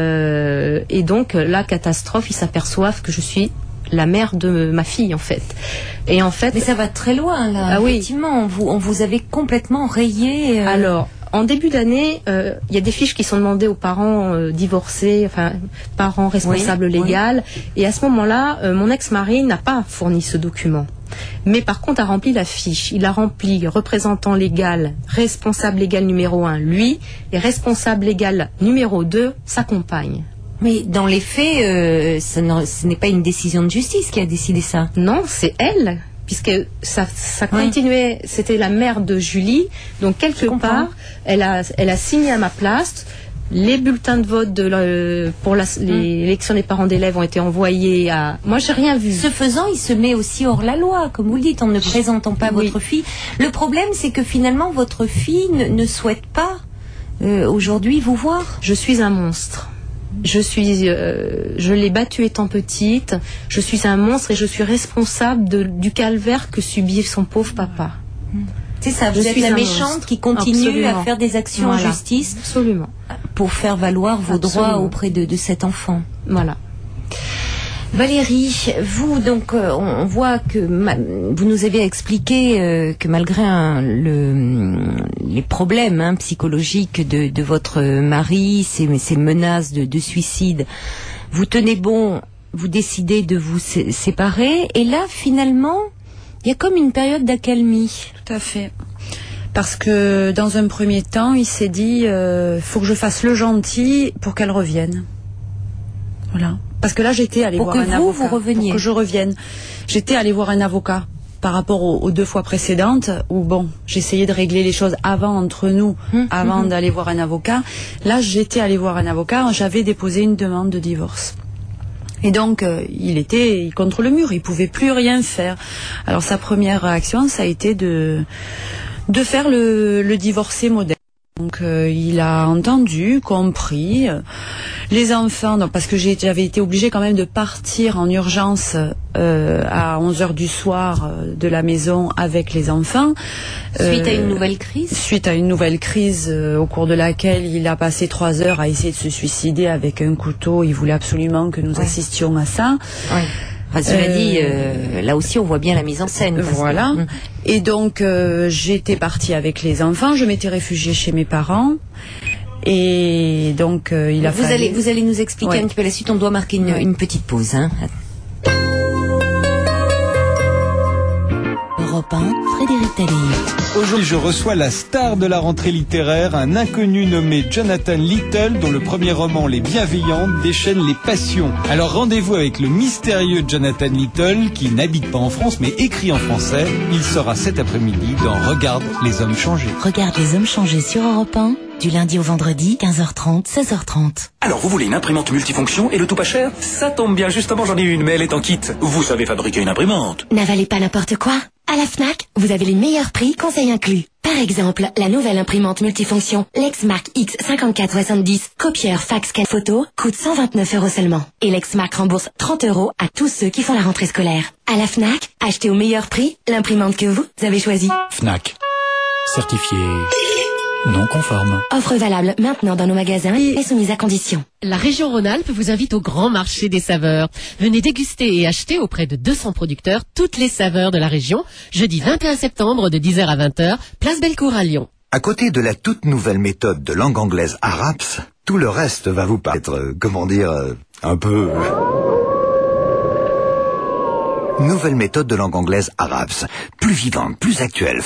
la catastrophe, ils s'aperçoivent que je suis la mère de ma fille, en fait. Et en fait, mais ça va très loin, là. Ah oui. Effectivement, on vous avait complètement rayé. Alors, en début d'année, il y a des fiches qui sont demandées aux parents divorcés, enfin, parents responsables légaux. Et à ce moment-là, mon ex-mari n'a pas fourni ce document. Mais par contre, a rempli la fiche. Il a rempli représentant légal, responsable légal numéro 1, lui, et responsable légal numéro 2, sa compagne. Mais dans les faits, ce n'est pas une décision de justice qui a décidé ça. Non, c'est elle, puisque ça continuait. C'était la mère de Julie, donc quelque part, elle a signé à ma place. Les bulletins de vote pour l'élection des parents d'élèves ont été envoyés à... Moi, j'ai rien vu. Ce faisant, il se met aussi hors la loi, comme vous le dites, en ne présentant pas votre fille. Le problème, c'est que finalement, votre fille ne souhaite pas aujourd'hui vous voir. Je suis un monstre. Je l'ai battue étant petite. Je suis un monstre et je suis responsable du calvaire que subit son pauvre papa. C'est ça, vous êtes la méchante qui continue à faire des actions en justice. Absolument. Pour faire valoir vos droits auprès de cet enfant. Voilà. Valérie, vous, donc, on voit que vous nous avez expliqué que malgré les problèmes psychologiques de votre mari, ces menaces de suicide, vous tenez bon, vous décidez de vous séparer, et là, finalement, il y a comme une période d'accalmie. Tout à fait. Parce que dans un premier temps, il s'est dit, faut que je fasse le gentil pour qu'elle revienne. Voilà. Parce que là, j'étais allée voir un avocat. Vous reveniez. Pour que je revienne. J'étais allée voir un avocat par rapport aux 2 fois précédentes où, bon, j'essayais de régler les choses entre nous, avant d'aller voir un avocat. Là, j'étais allée voir un avocat, j'avais déposé une demande de divorce. Et donc, il était contre le mur, il pouvait plus rien faire. Alors, sa première réaction, ça a été de faire le divorcé moderne. Donc il a entendu, compris, les enfants, donc, parce que j'avais été obligée quand même de partir en urgence à 11h du soir de la maison avec les enfants. Suite à une nouvelle crise ? Suite à une nouvelle crise au cours de laquelle il a passé 3 heures à essayer de se suicider avec un couteau. Il voulait absolument que nous assistions à ça. Oui. Enfin, cela dit, là aussi on voit bien la mise en scène. Voilà. Et donc j'étais partie avec les enfants, je m'étais réfugiée chez mes parents. Et donc il a fallu... Vous allez nous expliquer un petit peu la suite, on doit marquer une petite pause. Europe 1, Frédéric Talley. Aujourd'hui, je reçois la star de la rentrée littéraire, un inconnu nommé Jonathan Little, dont le premier roman, Les Bienveillantes, déchaîne les passions. Alors rendez-vous avec le mystérieux Jonathan Little, qui n'habite pas en France, mais écrit en français. Il sera cet après-midi dans Regarde les hommes changer. Regarde les hommes changer sur Europe 1, du lundi au vendredi, 15h30, 16h30. Alors, vous voulez une imprimante multifonction et le tout pas cher ? Ça tombe bien, justement, j'en ai une, mais elle est en kit. Vous savez fabriquer une imprimante. N'avalez pas n'importe quoi. À la Fnac, vous avez les meilleurs prix, conseils inclus. Par exemple, la nouvelle imprimante multifonction Lexmark X5470, copieur, fax, scan, photo, coûte 129 € seulement. Et Lexmark rembourse 30 € à tous ceux qui font la rentrée scolaire. À la Fnac, achetez au meilleur prix l'imprimante que vous avez choisie. Fnac. Certifié non conforme. Offre valable maintenant dans nos magasins et soumise à condition. La région Rhône-Alpes vous invite au grand marché des saveurs. Venez déguster et acheter auprès de 200 producteurs toutes les saveurs de la région, jeudi 21 septembre de 10h à 20h, place Bellecour à Lyon. À côté de la toute nouvelle méthode de langue anglaise ARAPS, tout le reste va vous paraître, un peu... Nouvelle méthode de langue anglaise ARAPS. Plus vivante, plus actuelle.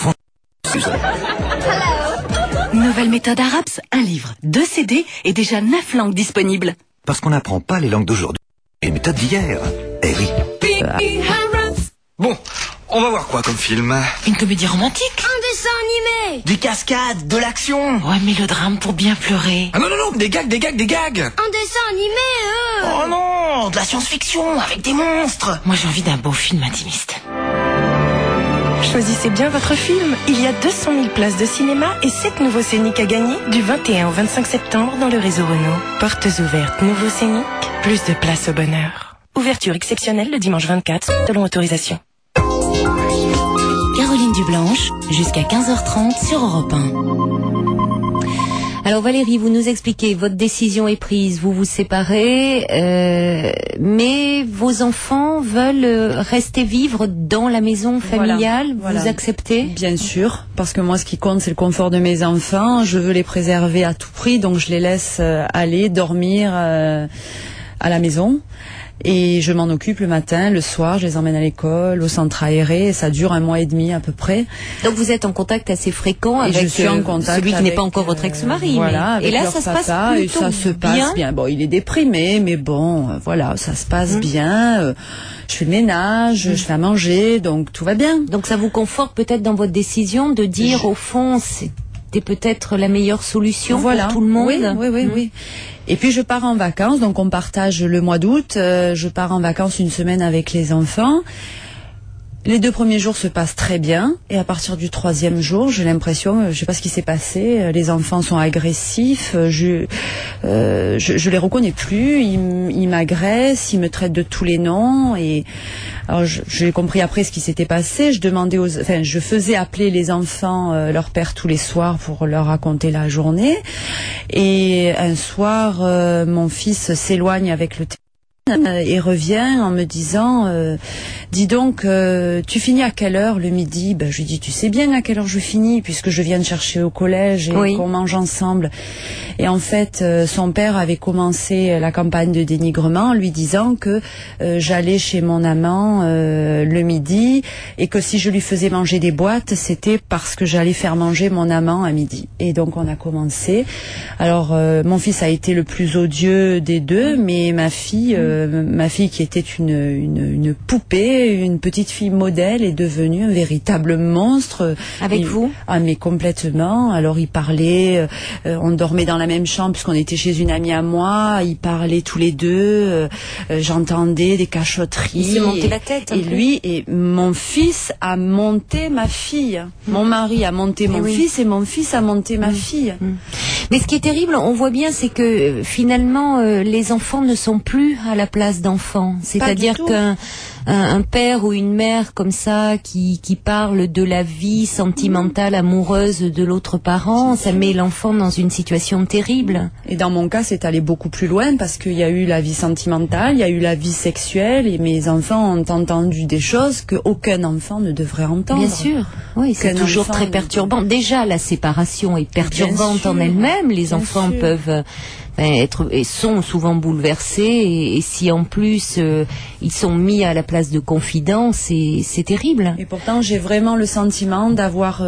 Nouvelle méthode ARAPS, un livre, 2 CD et déjà 9 langues disponibles. Parce qu'on n'apprend pas les langues d'aujourd'hui, les méthodes d'hier. Eh oui. Bon, on va voir quoi comme film ? Une comédie romantique ? Un dessin animé ! Des cascades, de l'action. Ouais, mélodrame pour bien pleurer. Ah non, des gags. Un dessin animé, Oh non, de la science-fiction avec des monstres. Moi j'ai envie d'un beau film intimiste. Choisissez bien votre film. Il y a 200 000 places de cinéma et 7 nouveaux scéniques à gagner du 21 au 25 septembre dans le réseau Renault. Portes ouvertes, nouveaux scéniques, plus de place au bonheur. Ouverture exceptionnelle le dimanche 24, selon autorisation. Caroline Dublanche, jusqu'à 15h30 sur Europe 1. Alors Valérie, vous nous expliquez, votre décision est prise, vous vous séparez, mais vos enfants veulent rester vivre dans la maison familiale, vous acceptez ? Bien sûr, parce que moi ce qui compte c'est le confort de mes enfants, je veux les préserver à tout prix, donc je les laisse aller dormir à la maison. Et je m'en occupe le matin, le soir, je les emmène à l'école, au centre aéré, et ça dure 1 mois et demi à peu près. Donc vous êtes en contact assez fréquent avec celui qui n'est pas encore votre ex-mari. Voilà, et là ça se passe plutôt et ça se passe bien. Bon, il est déprimé, mais bon, voilà, ça se passe bien. Je fais le ménage, je fais à manger, donc tout va bien. Donc ça vous conforte peut-être dans votre décision de dire au fond c'était peut-être la meilleure solution pour tout le monde. Oui. Et puis je pars en vacances, donc on partage le mois d'août, je pars en vacances 1 semaine avec les enfants. Les 2 premiers jours se passent très bien, et à partir du 3e jour, j'ai l'impression, je sais pas ce qui s'est passé, les enfants sont agressifs, je les reconnais plus, ils m'agressent, ils me traitent de tous les noms, et alors j'ai compris après ce qui s'était passé. Je faisais appeler les enfants leur père tous les soirs pour leur raconter la journée, et un soir, mon fils s'éloigne avec le téléphone et revient en me disant dis donc tu finis à quelle heure le midi? Je lui dis tu sais bien à quelle heure je finis puisque je viens de chercher au collège et qu'on mange ensemble. Et en fait son père avait commencé la campagne de dénigrement en lui disant que j'allais chez mon amant le midi et que si je lui faisais manger des boîtes c'était parce que j'allais faire manger mon amant à midi. Et donc on a commencé. Alors mon fils a été le plus odieux des deux, mais ma fille qui était une poupée, une petite fille modèle, est devenue un véritable monstre. Avec vous ? Ah mais complètement. Alors il parlait, on dormait dans la même chambre puisqu'on était chez une amie à moi, ils parlaient tous les deux, j'entendais des cachotteries. Il s'est monté la tête. Et mon fils a monté ma fille. Mon mari a monté mon fils et mon fils a monté ma fille. Mais ce qui est terrible, on voit bien, c'est que finalement les enfants ne sont plus à la place d'enfants. C'est-à-dire qu'un père ou une mère comme ça qui parle de la vie sentimentale, amoureuse de l'autre parent, ça met l'enfant dans une situation terrible. Et dans mon cas, c'est allé beaucoup plus loin parce qu'il y a eu la vie sentimentale, il y a eu la vie sexuelle et mes enfants ont entendu des choses qu'aucun enfant ne devrait entendre. Bien sûr, oui, c'est toujours très perturbant. Déjà, la séparation est perturbante en elle-même. Les enfants peuvent être et sont souvent bouleversés et si en plus ils sont mis à la place de confidents, c'est terrible. Et pourtant j'ai vraiment le sentiment d'avoir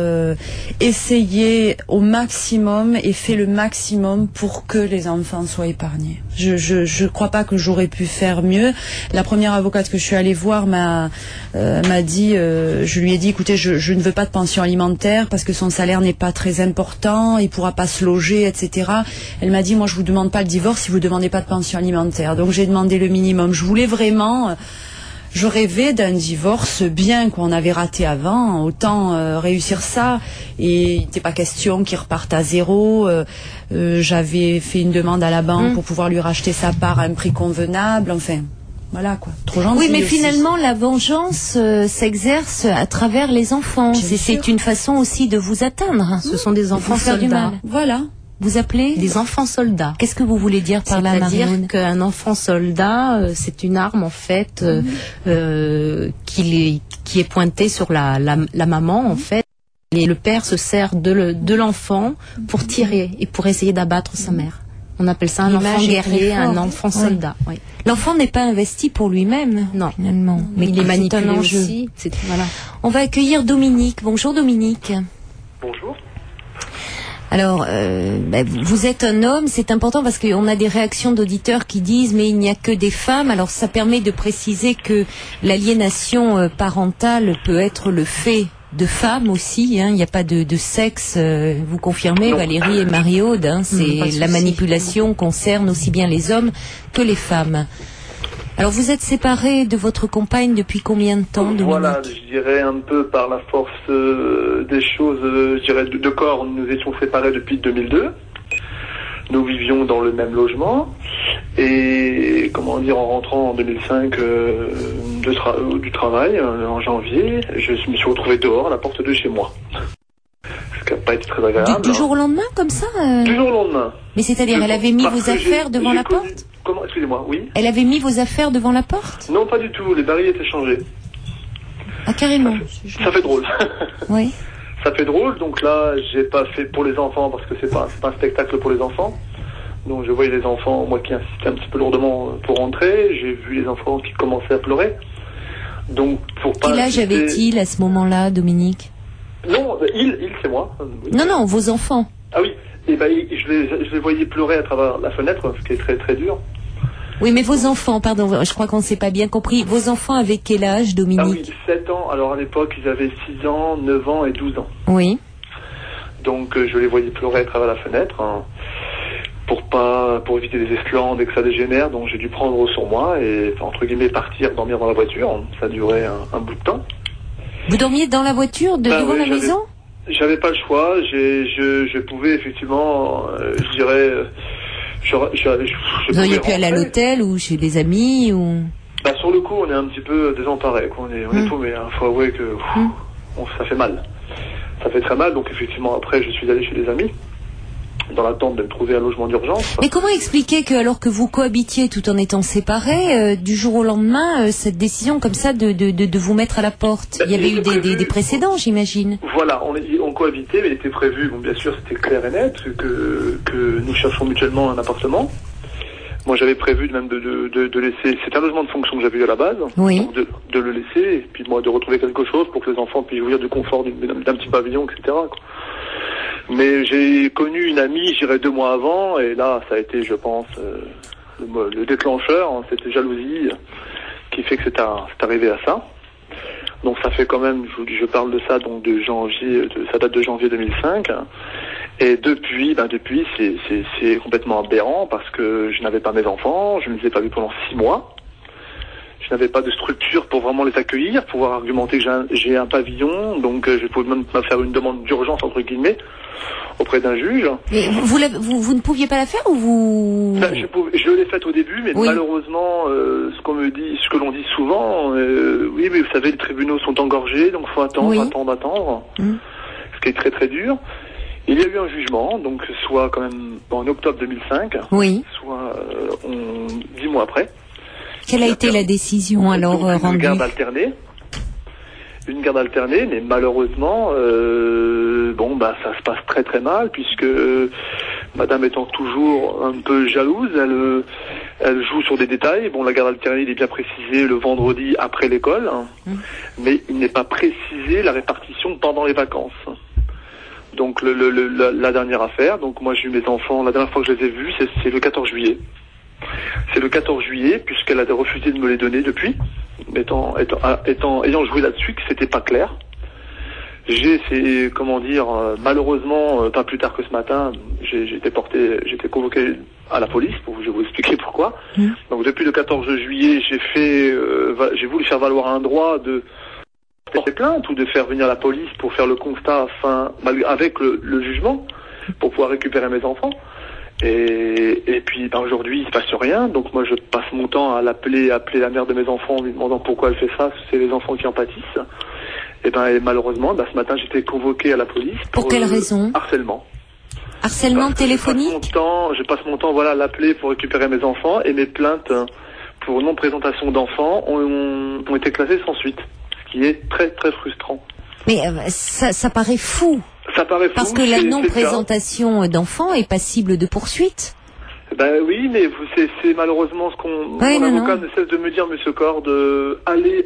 essayé au maximum et fait le maximum pour que les enfants soient épargnés. Je crois pas que j'aurais pu faire mieux. La première avocate que je suis allée voir m'a dit, je lui ai dit écoutez je ne veux pas de pension alimentaire parce que son salaire n'est pas très important, il pourra pas se loger, etc. Elle m'a dit moi je vous demande pas le divorce si vous demandez pas de pension alimentaire. Donc j'ai demandé le minimum. Je voulais vraiment, je rêvais d'un divorce bien qu'on avait raté avant, autant réussir ça. Et il n'était pas question qu'il reparte à zéro. J'avais fait une demande à la banque pour pouvoir lui racheter sa part à un prix convenable. Enfin, voilà quoi. Trop gentil. Oui, mais aussi. finalement la vengeance s'exerce à travers les enfants. C'est une façon aussi de vous atteindre. Ce sont des enfants soldats. Voilà. Vous appelez des enfants soldats. Qu'est-ce que vous voulez dire par là, Marion ? C'est-à-dire qu'un enfant soldat, c'est une arme en fait qui est pointée sur la maman en fait. Et le père se sert de l'enfant pour tirer et pour essayer d'abattre sa mère. On appelle ça un enfant guerrier, un enfant soldat. Oui. L'enfant n'est pas investi pour lui-même, finalement. Mais il est manipulé aussi. Voilà. On va accueillir Dominique. Bonjour Dominique. Bonjour. Alors, vous êtes un homme, c'est important parce qu'on a des réactions d'auditeurs qui disent mais il n'y a que des femmes. Alors ça permet de préciser que l'aliénation parentale peut être le fait de femmes aussi, il n'y a pas de sexe, vous confirmez Valérie et Marie-Aude, c'est la manipulation concerne aussi bien les hommes que les femmes. Alors vous êtes séparés de votre compagne depuis combien de temps, Dominique ? Voilà, je dirais un peu par la force des choses, je dirais de corps, nous étions séparés depuis 2002. Nous vivions dans le même logement et comment dire, en rentrant en 2005 du travail, en janvier, je me suis retrouvé dehors à la porte de chez moi. Ce qui n'a pas été très agréable. Du jour au lendemain, comme ça Du jour au lendemain. Mais c'est-à-dire, elle avait mis vos affaires devant la porte? Comment? Excusez-moi, oui. Elle avait mis vos affaires devant la porte? Non, pas du tout. Les barils étaient changés. Ah, carrément. Ça fait drôle. Oui. Ça fait drôle. Donc là, j'ai pas fait pour les enfants parce que c'est pas un spectacle pour les enfants. Donc je voyais les enfants, moi qui insistais un petit peu lourdement pour rentrer. J'ai vu les enfants qui commençaient à pleurer. Donc pour pas. Quel âge avait-il à ce moment-là, Dominique? Non, il c'est moi. Non, vos enfants. Ah oui. Et ben je les voyais pleurer à travers la fenêtre, ce qui est très très dur. Oui, mais vos enfants, pardon, je crois qu'on ne s'est pas bien compris. Vos enfants avaient quel âge, Dominique? Ah oui, 7 ans. Alors à l'époque, ils avaient 6 ans, 9 ans et 12 ans. Oui. Donc je les voyais pleurer à travers la fenêtre, hein, pour éviter les esclandres et que ça dégénère. Donc j'ai dû prendre sur moi et, entre guillemets, partir dormir dans la voiture. Ça durait un bout de temps. Vous dormiez dans la voiture devant la maison? J'avais pas le choix. Je pouvais effectivement, je dirais... Vous auriez pu aller à l'hôtel ou chez des amis ou... Bah, sur le coup, on est un petit peu désemparés. On est paumés. Hein. Faut avouer que ça fait mal. Ça fait très mal. Donc effectivement, après, je suis allé chez des amis dans l'attente de me trouver un logement d'urgence. Mais comment expliquer que, alors que vous cohabitiez tout en étant séparés, du jour au lendemain, cette décision comme ça de vous mettre à la porte? Il y avait eu des précédents, j'imagine. Voilà, on cohabitait, mais il était prévu, bon, bien sûr, c'était clair et net, que nous cherchons mutuellement un appartement. Moi, j'avais prévu même de laisser... C'est un logement de fonction que j'avais eu à la base. Oui. Donc de le laisser, et puis moi, de retrouver quelque chose pour que les enfants puissent jouir du confort d'un petit pavillon, etc., quoi. Mais j'ai connu une amie, j'irais 2 mois avant, et là, ça a été, je pense, le déclencheur, hein, cette jalousie qui fait que c'est arrivé à ça. Donc ça fait quand même, je parle de ça, donc ça date de janvier 2005. Et depuis, c'est complètement aberrant parce que je n'avais pas mes enfants, je ne les ai pas vus pendant 6 mois. Je n'avais pas de structure pour vraiment les accueillir, pouvoir argumenter que j'ai un pavillon, donc je pouvais même pas faire une demande d'urgence, entre guillemets, auprès d'un juge. Mais vous ne pouviez pas la faire ou vous... Je l'ai faite au début, mais oui. Malheureusement, ce que l'on dit souvent, oui, mais vous savez, les tribunaux sont engorgés, donc il faut attendre. Ce qui est très très dur. Il y a eu un jugement, donc soit quand même en octobre 2005, soit 10 mois après. Quelle a été la décision alors rendue? Une garde alternée, mais malheureusement, ça se passe très très mal puisque Madame étant toujours un peu jalouse, elle joue sur des détails. Bon, la garde alternée, il est bien précisé le vendredi après l'école, mais il n'est pas précisé la répartition pendant les vacances. Donc la dernière affaire, donc moi j'ai eu mes enfants, la dernière fois que je les ai vus, c'est le 14 juillet. C'est le 14 juillet, puisqu'elle a refusé de me les donner depuis, ayant joué là-dessus, que c'était pas clair. Malheureusement, pas plus tard que ce matin, j'étais convoqué à la police, je vais vous expliquer pourquoi. Donc depuis le 14 juillet, j'ai voulu faire valoir un droit de porter plainte ou de faire venir la police pour faire le constat avec le jugement, pour pouvoir récupérer mes enfants. Et puis aujourd'hui il se passe rien, donc moi je passe mon temps à appeler la mère de mes enfants en lui demandant pourquoi elle fait ça, c'est les enfants qui en pâtissent. Et malheureusement, ce matin j'étais convoqué à la police. Pour quelle raison? Harcèlement. Harcèlement téléphonique? Je passe mon temps à l'appeler pour récupérer mes enfants, et mes plaintes pour non-présentation d'enfants ont été classées sans suite, ce qui est très très frustrant. Mais ça paraît fou. Ça paraît fou. Parce que la non-présentation d'enfants est passible de poursuite. Oui, mais c'est malheureusement ce qu'on... Mon avocat ne cesse de me dire, monsieur Corde, allez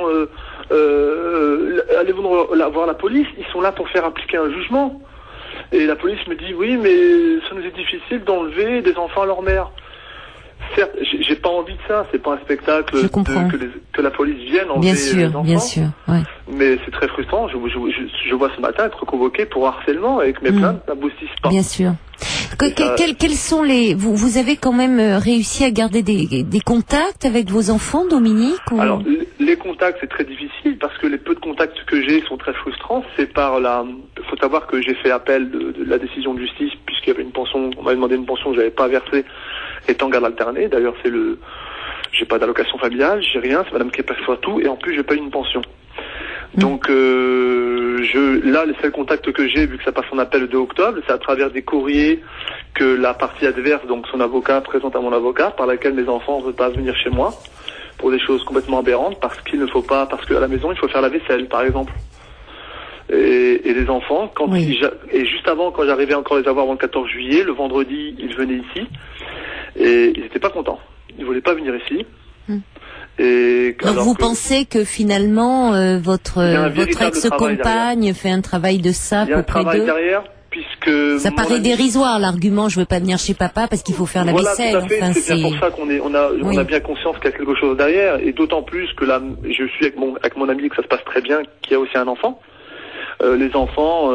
voir la police, ils sont là pour faire appliquer un jugement. Et la police me dit, oui, mais ça nous est difficile d'enlever des enfants à leur mère. Certes, j'ai pas envie de ça, c'est pas un spectacle que la police vienne enlever les enfants. Bien sûr, ouais. Mais c'est très frustrant, je vois ce matin être convoqué pour harcèlement et que mes plaintes n'aboutissent pas. Bien sûr. Quels sont vous avez quand même réussi à garder des contacts avec vos enfants, Dominique ou... Alors, les contacts, c'est très difficile parce que les peu de contacts que j'ai sont très frustrants. C'est par faut savoir que j'ai fait appel de la décision de justice puisqu'il y avait une pension, on m'avait demandé une pension que j'avais pas versée étant garde alternée. D'ailleurs, j'ai pas d'allocation familiale, j'ai rien, c'est madame qui perçoit tout et en plus j'ai pas eu une pension. Donc là, les seuls contacts que j'ai, vu que ça passe en appel le 2 octobre, c'est à travers des courriers que la partie adverse, donc son avocat, présente à mon avocat, par laquelle mes enfants ne veulent pas venir chez moi pour des choses complètement aberrantes, parce qu'à la maison il faut faire la vaisselle, par exemple. Et les enfants, et juste avant, quand j'arrivais encore à les avoir avant le 14 juillet, le vendredi, ils venaient ici et ils n'étaient pas contents. Ils voulaient pas venir ici. Donc vous pensez que finalement votre ex-compagne fait un travail de sape auprès d'eux? Derrière, puisque ça paraît dérisoire l'argument je veux pas venir chez papa parce qu'il faut faire la vaisselle. Tout à fait. Enfin, c'est bien pour ça qu'on a bien conscience qu'il y a quelque chose derrière, et d'autant plus que là je suis avec mon ami et que ça se passe très bien, qui a aussi un enfant. Les enfants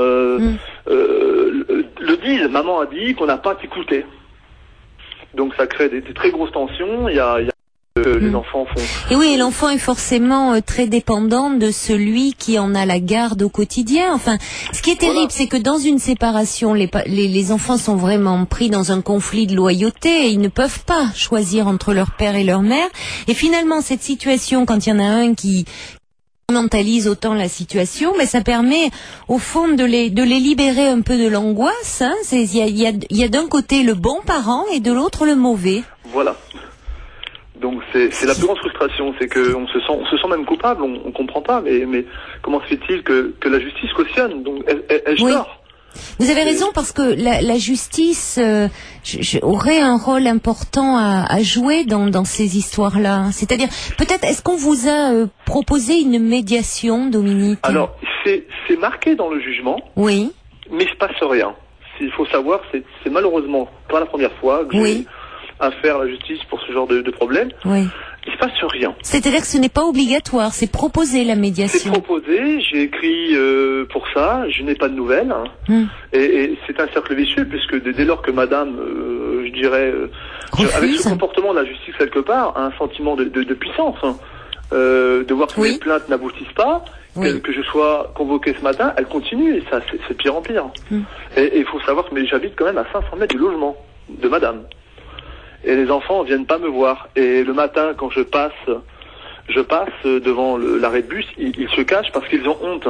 le disent, maman a dit qu'on n'a pas écouté. Donc ça crée des très grosses tensions. Les enfants font... Et oui, l'enfant est forcément très dépendant de celui qui en a la garde au quotidien. Enfin, ce qui est terrible, c'est que dans une séparation, les enfants sont vraiment pris dans un conflit de loyauté et ils ne peuvent pas choisir entre leur père et leur mère. Et finalement, cette situation, quand il y en a un qui mentalise autant la situation, mais ça permet au fond de les libérer un peu de l'angoisse. Hein. Il y a d'un côté le bon parent et de l'autre le mauvais. Voilà. Donc c'est la plus grande frustration, c'est que on se sent même coupable, on comprend pas, mais comment se fait-il que la justice cautionne? Donc elle tort. Vous avez raison, parce que la justice aurait un rôle important à jouer dans ces histoires-là. C'est-à-dire, peut-être, est-ce qu'on vous a proposé une médiation, Dominique? Alors, c'est marqué dans le jugement. Oui. Mais il se passe rien. Il faut savoir, c'est malheureusement pas la première fois que j'ai à faire la justice pour ce genre de problème. Oui. Il se passe rien. C'est-à-dire que ce n'est pas obligatoire, c'est proposé la médiation. C'est proposé, j'ai écrit pour ça, je n'ai pas de nouvelles. Hein. Et c'est un cercle vicieux, puisque dès lors que madame, je dirais, avec ce comportement de la justice quelque part, a un sentiment de puissance, hein, de voir que mes plaintes n'aboutissent pas, que je sois convoqué ce matin, elle continue, et ça c'est pire en pire. Et il faut savoir que j'habite quand même à 500 mètres du logement de madame. Et les enfants viennent pas me voir. Et le matin, quand je passe devant l'arrêt de bus, ils se cachent parce qu'ils ont honte.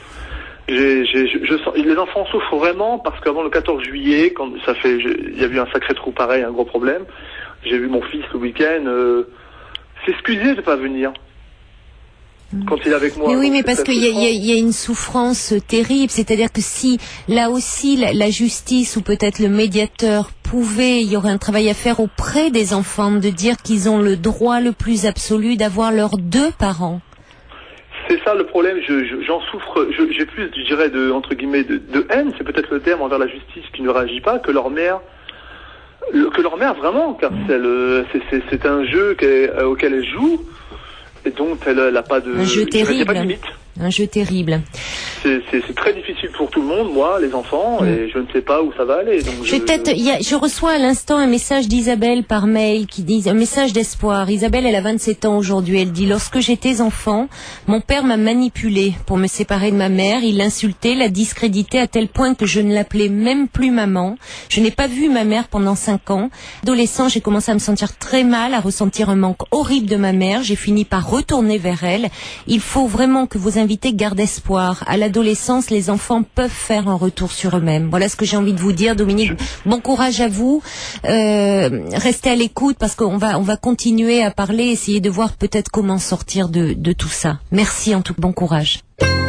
Les enfants souffrent vraiment parce qu'avant le 14 juillet, quand il y a eu un sacré trou pareil, un gros problème. J'ai vu mon fils le week-end s'excuser de pas venir. Quand il est avec moi. Mais oui, mais parce qu'il y a une souffrance terrible. C'est-à-dire que si, là aussi, la justice ou peut-être le médiateur il y aurait un travail à faire auprès des enfants, de dire qu'ils ont le droit le plus absolu d'avoir leurs deux parents. C'est ça le problème, j'en souffre, j'ai plus, je dirais, entre guillemets, de haine, c'est peut-être le terme, envers la justice qui ne réagit pas, que leur mère vraiment, car c'est un jeu auquel elle joue, et donc elle n'a pas de... Un jeu terrible. Il n'y a pas de limite. Un jeu terrible. C'est très difficile pour tout le monde, moi, les enfants, et je ne sais pas où ça va aller. Donc je reçois à l'instant un message d'Isabelle par mail qui dit un message d'espoir. Isabelle, elle a 27 ans aujourd'hui. Elle dit: lorsque j'étais enfant, mon père m'a manipulée pour me séparer de ma mère. Il l'insultait, la discréditait à tel point que je ne l'appelais même plus maman. Je n'ai pas vu ma mère pendant 5 ans. Adolescent, j'ai commencé à me sentir très mal, à ressentir un manque horrible de ma mère. J'ai fini par retourner vers elle. Il faut vraiment que vos invités gardent espoir. À l'adolescence, les enfants peuvent faire un retour sur eux-mêmes. Voilà ce que j'ai envie de vous dire, Dominique. Bon courage à vous. Restez à l'écoute parce qu'on va continuer à parler, essayer de voir peut-être comment sortir de tout ça. Merci en tout cas. Bon courage.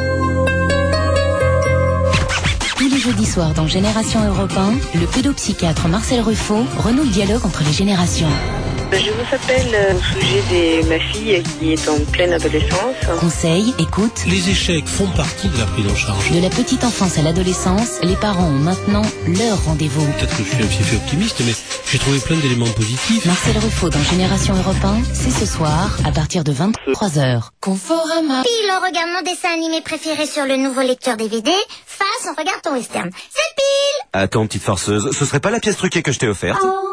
Tous les jeudis soirs dans Génération Europe 1, le pédopsychiatre Marcel Ruffaut renoue le dialogue entre les générations. Je vous appelle au sujet de ma fille qui est en pleine adolescence. Conseils, écoute. Les échecs font partie de la prise en charge. De la petite enfance à l'adolescence, les parents ont maintenant leur rendez-vous. Peut-être que je suis un petit peu optimiste, mais j'ai trouvé plein d'éléments positifs. Marcel Ruffaut dans Génération Europe 1, c'est ce soir à partir de 23h. Conforama. Pile, on regarde mon dessin animé préféré sur le nouveau lecteur DVD. Face, on regarde ton western. C'est Pile. Attends, petite farceuse, ce serait pas la pièce truquée que je t'ai offerte? Oh.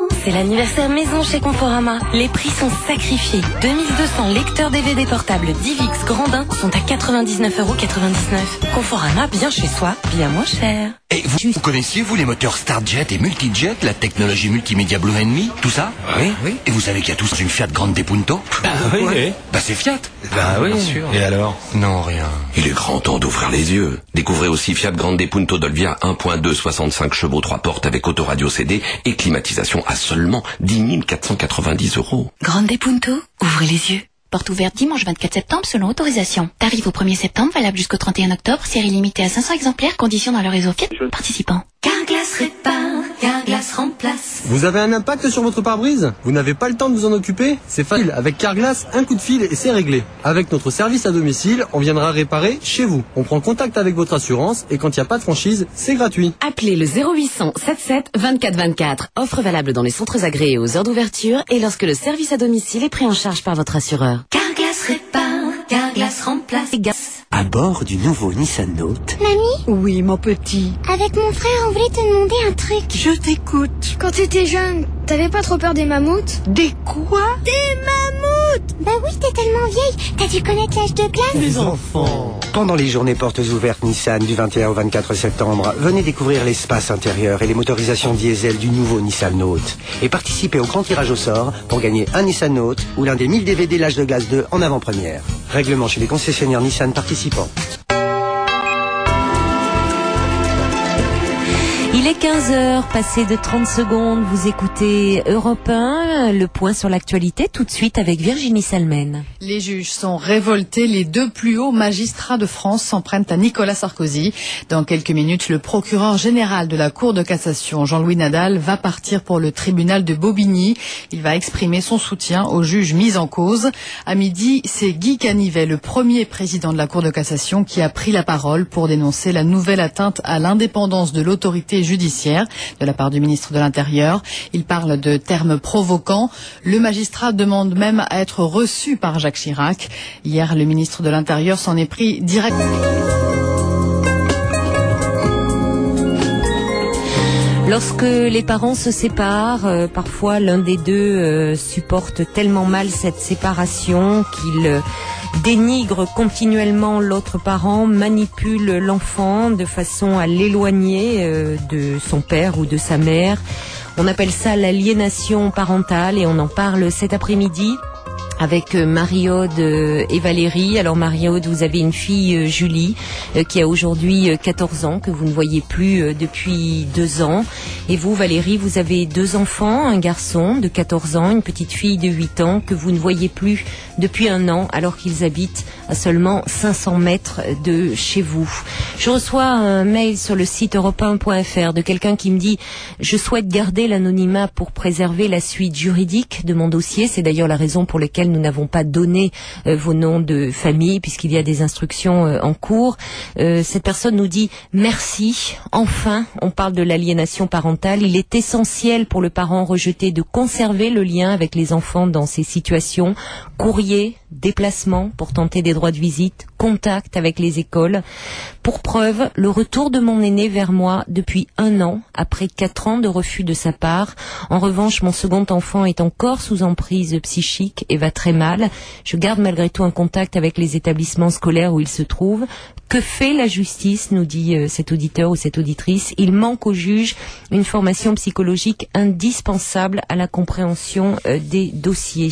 C'est l'anniversaire maison chez Conforama. Les prix sont sacrifiés. 2200 lecteurs DVD portables Divix Grandin sont à 99,99 €. Conforama, bien chez soi, bien moins cher. Et vous connaissiez, vous, les moteurs Starjet et Multijet, la technologie multimédia Blue Enemy, tout ça? Oui. Et vous savez qu'il y a tout ça une Fiat Grande Punto? Oui. Bah c'est Fiat. Oui, bien sûr. Et alors? Non, rien. Il est grand temps d'ouvrir les yeux. Découvrez aussi Fiat Grande Punto Dolvia 1.2 65 chevaux 3 portes avec autoradio CD et climatisation à seulement 10 490 €. Grande Punto, ouvrez les yeux. Porte ouverte dimanche 24 septembre selon autorisation. Tarif au 1er septembre, valable jusqu'au 31 octobre, série limitée à 500 exemplaires, conditions dans le réseau Fiat participant. Carglass répare, Carglass remplace. Vous avez un impact sur votre pare-brise? Vous n'avez pas le temps de vous en occuper? C'est facile, avec Carglass, un coup de fil et c'est réglé. Avec notre service à domicile, on viendra réparer chez vous. On prend contact avec votre assurance et quand il n'y a pas de franchise, c'est gratuit. Appelez le 0800 77 24 24. Offre valable dans les centres agréés aux heures d'ouverture et lorsque le service à domicile est pris en charge par votre assureur. Carglass répare, Carglass remplace. À bord du nouveau Nissan Note. Mamie? Oui, mon petit. Avec mon frère, on voulait te demander un truc. Je t'écoute. Quand t'étais jeune, t'avais pas trop peur des mammouths? Des quoi? Des mammouths! Bah oui, t'es tellement vieille. T'as dû connaître l'âge de glace. Les enfants. Pendant les journées portes ouvertes Nissan du 21 au 24 septembre, venez découvrir l'espace intérieur et les motorisations diesel du nouveau Nissan Note. Et participez au grand tirage au sort pour gagner un Nissan Note ou l'un des 1000 DVD L'âge de glace 2 en avant-première. Règlement chez les concessionnaires Nissan participants. Il est 15h, passé de 30 secondes, vous écoutez Europe 1, le point sur l'actualité, tout de suite avec Virginie Salmen. Les juges sont révoltés, les deux plus hauts magistrats de France s'en prennent à Nicolas Sarkozy. Dans quelques minutes, le procureur général de la Cour de cassation, Jean-Louis Nadal, va partir pour le tribunal de Bobigny. Il va exprimer son soutien aux juges mis en cause. À midi, c'est Guy Canivet, le premier président de la Cour de cassation, qui a pris la parole pour dénoncer la nouvelle atteinte à l'indépendance de l'autorité judiciaire de la part du ministre de l'Intérieur. Il parle de termes provoquants. Le magistrat demande même à être reçu par Jacques Chirac. Hier, le ministre de l'Intérieur s'en est pris direct. Lorsque les parents se séparent, parfois l'un des deux supporte tellement mal cette séparation qu'il dénigre continuellement l'autre parent, manipule l'enfant de façon à l'éloigner de son père ou de sa mère. On appelle ça l'aliénation parentale et on en parle cet après-midi avec Marie-Aude et Valérie. Alors Marie-Aude, vous avez une fille, Julie, qui a aujourd'hui 14 ans, que vous ne voyez plus depuis 2 ans. Et vous, Valérie, vous avez 2 enfants, un garçon de 14 ans, une petite fille de 8 ans, que vous ne voyez plus depuis 1 an, alors qu'ils habitent à seulement 500 mètres de chez vous. Je reçois un mail sur le site europe1.fr de quelqu'un qui me dit « Je souhaite garder l'anonymat pour préserver la suite juridique de mon dossier ». C'est d'ailleurs la raison pour laquelle nous n'avons pas donné vos noms de famille, puisqu'il y a des instructions en cours. Cette personne nous dit « Merci, enfin, on parle de l'aliénation parentale. Il est essentiel pour le parent rejeté de conserver le lien avec les enfants dans ces situations. Courrier, déplacement pour tenter des droits de visite, contact avec les écoles. Pour preuve, le retour de mon aîné vers moi depuis 1 an, après 4 ans de refus de sa part. En revanche, mon second enfant est encore sous emprise psychique et va très mal. Je garde malgré tout un contact avec les établissements scolaires où il se trouve. Que fait la justice, nous dit cet auditeur ou cette auditrice. Il manque au juge une formation psychologique indispensable à la compréhension des dossiers.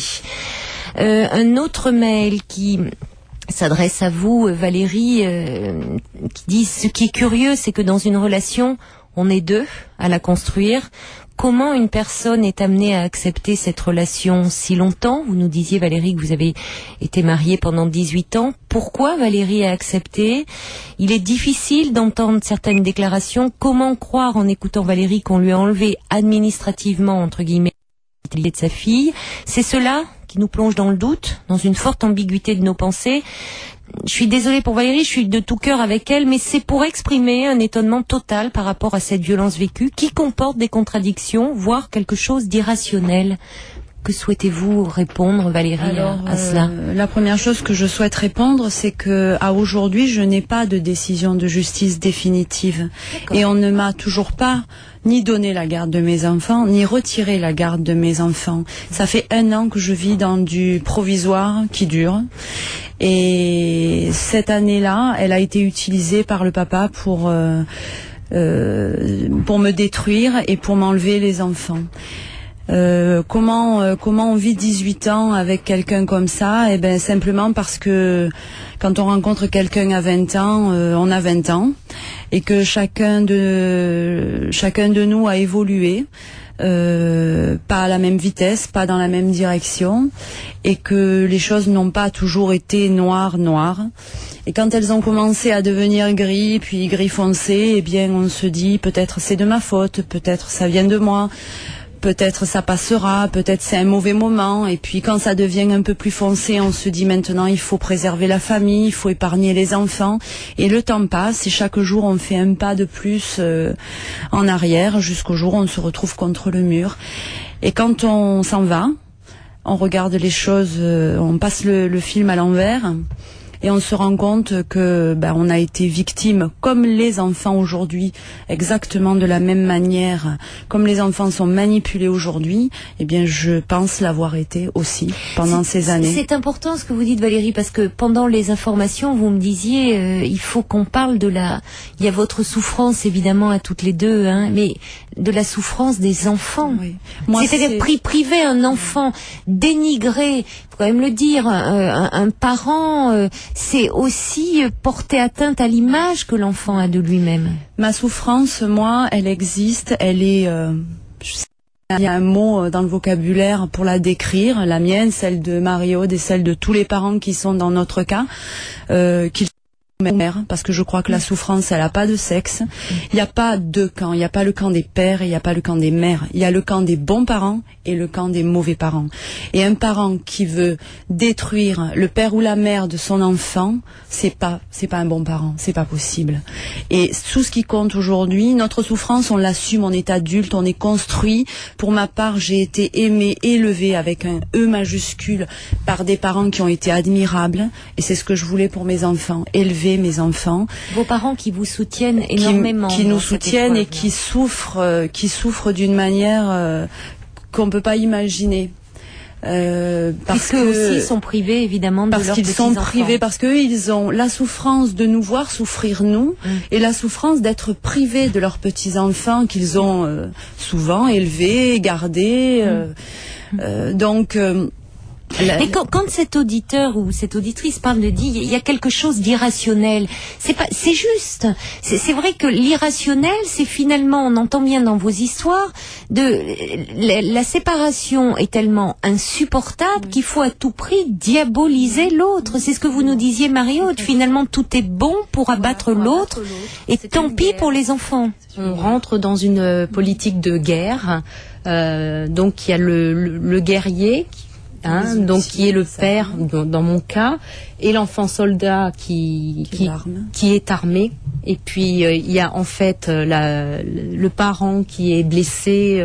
Un autre mail qui s'adresse à vous, Valérie, qui dit « Ce qui est curieux, c'est que dans une relation, on est 2 à la construire. Comment une personne est amenée à accepter cette relation si longtemps ?» Vous nous disiez, Valérie, que vous avez été mariée pendant 18 ans. Pourquoi Valérie a accepté? Il est difficile d'entendre certaines déclarations. Comment croire, en écoutant Valérie, qu'on lui a enlevé administrativement, entre guillemets, de sa fille? C'est cela qui nous plonge dans le doute, dans une forte ambiguïté de nos pensées. Je suis désolée pour Valérie, je suis de tout cœur avec elle, mais c'est pour exprimer un étonnement total par rapport à cette violence vécue qui comporte des contradictions, voire quelque chose d'irrationnel. Que souhaitez-vous répondre, Valérie, à cela? La première chose que je souhaite répondre, c'est que à aujourd'hui, je n'ai pas de décision de justice définitive. Et on ne m'a toujours pas ni donné la garde de mes enfants, ni retiré la garde de mes enfants. Ça fait 1 an que je vis dans du provisoire qui dure. Et cette année-là, elle a été utilisée par le papa pour me détruire et pour m'enlever les enfants. Comment on vit 18 ans avec quelqu'un comme ça? Eh ben simplement parce que quand on rencontre quelqu'un à 20 ans, on a 20 ans et que chacun de nous a évolué. Pas à la même vitesse, pas dans la même direction, et que les choses n'ont pas toujours été noires. Et quand elles ont commencé à devenir gris, puis gris foncé, eh bien on se dit peut-être c'est de ma faute, peut-être ça vient de moi. Peut-être ça passera, peut-être c'est un mauvais moment. Et puis quand ça devient un peu plus foncé, on se dit maintenant il faut préserver la famille, il faut épargner les enfants. Et le temps passe et chaque jour on fait un pas de plus en arrière jusqu'au jour où on se retrouve contre le mur. Et quand on s'en va, on regarde les choses, on passe le film à l'envers. Et on se rend compte que on a été victime, comme les enfants aujourd'hui, exactement de la même manière, comme les enfants sont manipulés aujourd'hui, eh bien je pense l'avoir été aussi pendant ces années. C'est important ce que vous dites, Valérie, parce que pendant les informations, vous me disiez il faut qu'on parle il y a votre souffrance évidemment à toutes les deux, mais de la souffrance des enfants. Oui. C'est-à-dire priver un enfant, dénigrer, faut quand même le dire, un parent, c'est aussi porter atteinte à l'image que l'enfant a de lui-même. Ma souffrance, moi, elle existe, elle est... il y a un mot dans le vocabulaire pour la décrire, la mienne, celle de Marie-Aude et celle de tous les parents qui sont dans notre cas, qu'ils mère, parce que je crois que la souffrance, elle n'a pas de sexe. Il n'y a pas deux camps. Il n'y a pas le camp des pères et il n'y a pas le camp des mères. Il y a le camp des bons parents et le camp des mauvais parents. Et un parent qui veut détruire le père ou la mère de son enfant, c'est pas un bon parent. C'est pas possible. Et tout ce qui compte aujourd'hui, notre souffrance, on l'assume, on est adulte, on est construit. Pour ma part, j'ai été aimée, élevée avec un E majuscule par des parents qui ont été admirables. Et c'est ce que je voulais pour mes enfants. Élever mes enfants. Vos parents qui vous soutiennent énormément. Qui nous soutiennent et qui souffrent d'une manière qu'on ne peut pas imaginer. Parce qu'eux aussi sont privés évidemment de leurs petits-enfants. Parce qu'ils sont privés, parce qu'eux ils ont la souffrance de nous voir souffrir nous et la souffrance d'être privés de leurs petits-enfants qu'ils ont souvent élevés, gardés. Donc... Mais quand cet auditeur ou cette auditrice parle de dit, il y a quelque chose d'irrationnel. C'est juste. C'est vrai que l'irrationnel, c'est finalement, on entend bien dans vos histoires, la séparation est tellement insupportable qu'il faut à tout prix diaboliser l'autre. C'est ce que vous nous disiez, Marie-Aude. Finalement, tout est bon pour abattre l'autre et tant pis pour les enfants. On rentre dans une politique de guerre. Donc il y a le guerrier donc qui est le père dans mon cas et l'enfant soldat qui est armé et puis il y a en fait le parent qui est blessé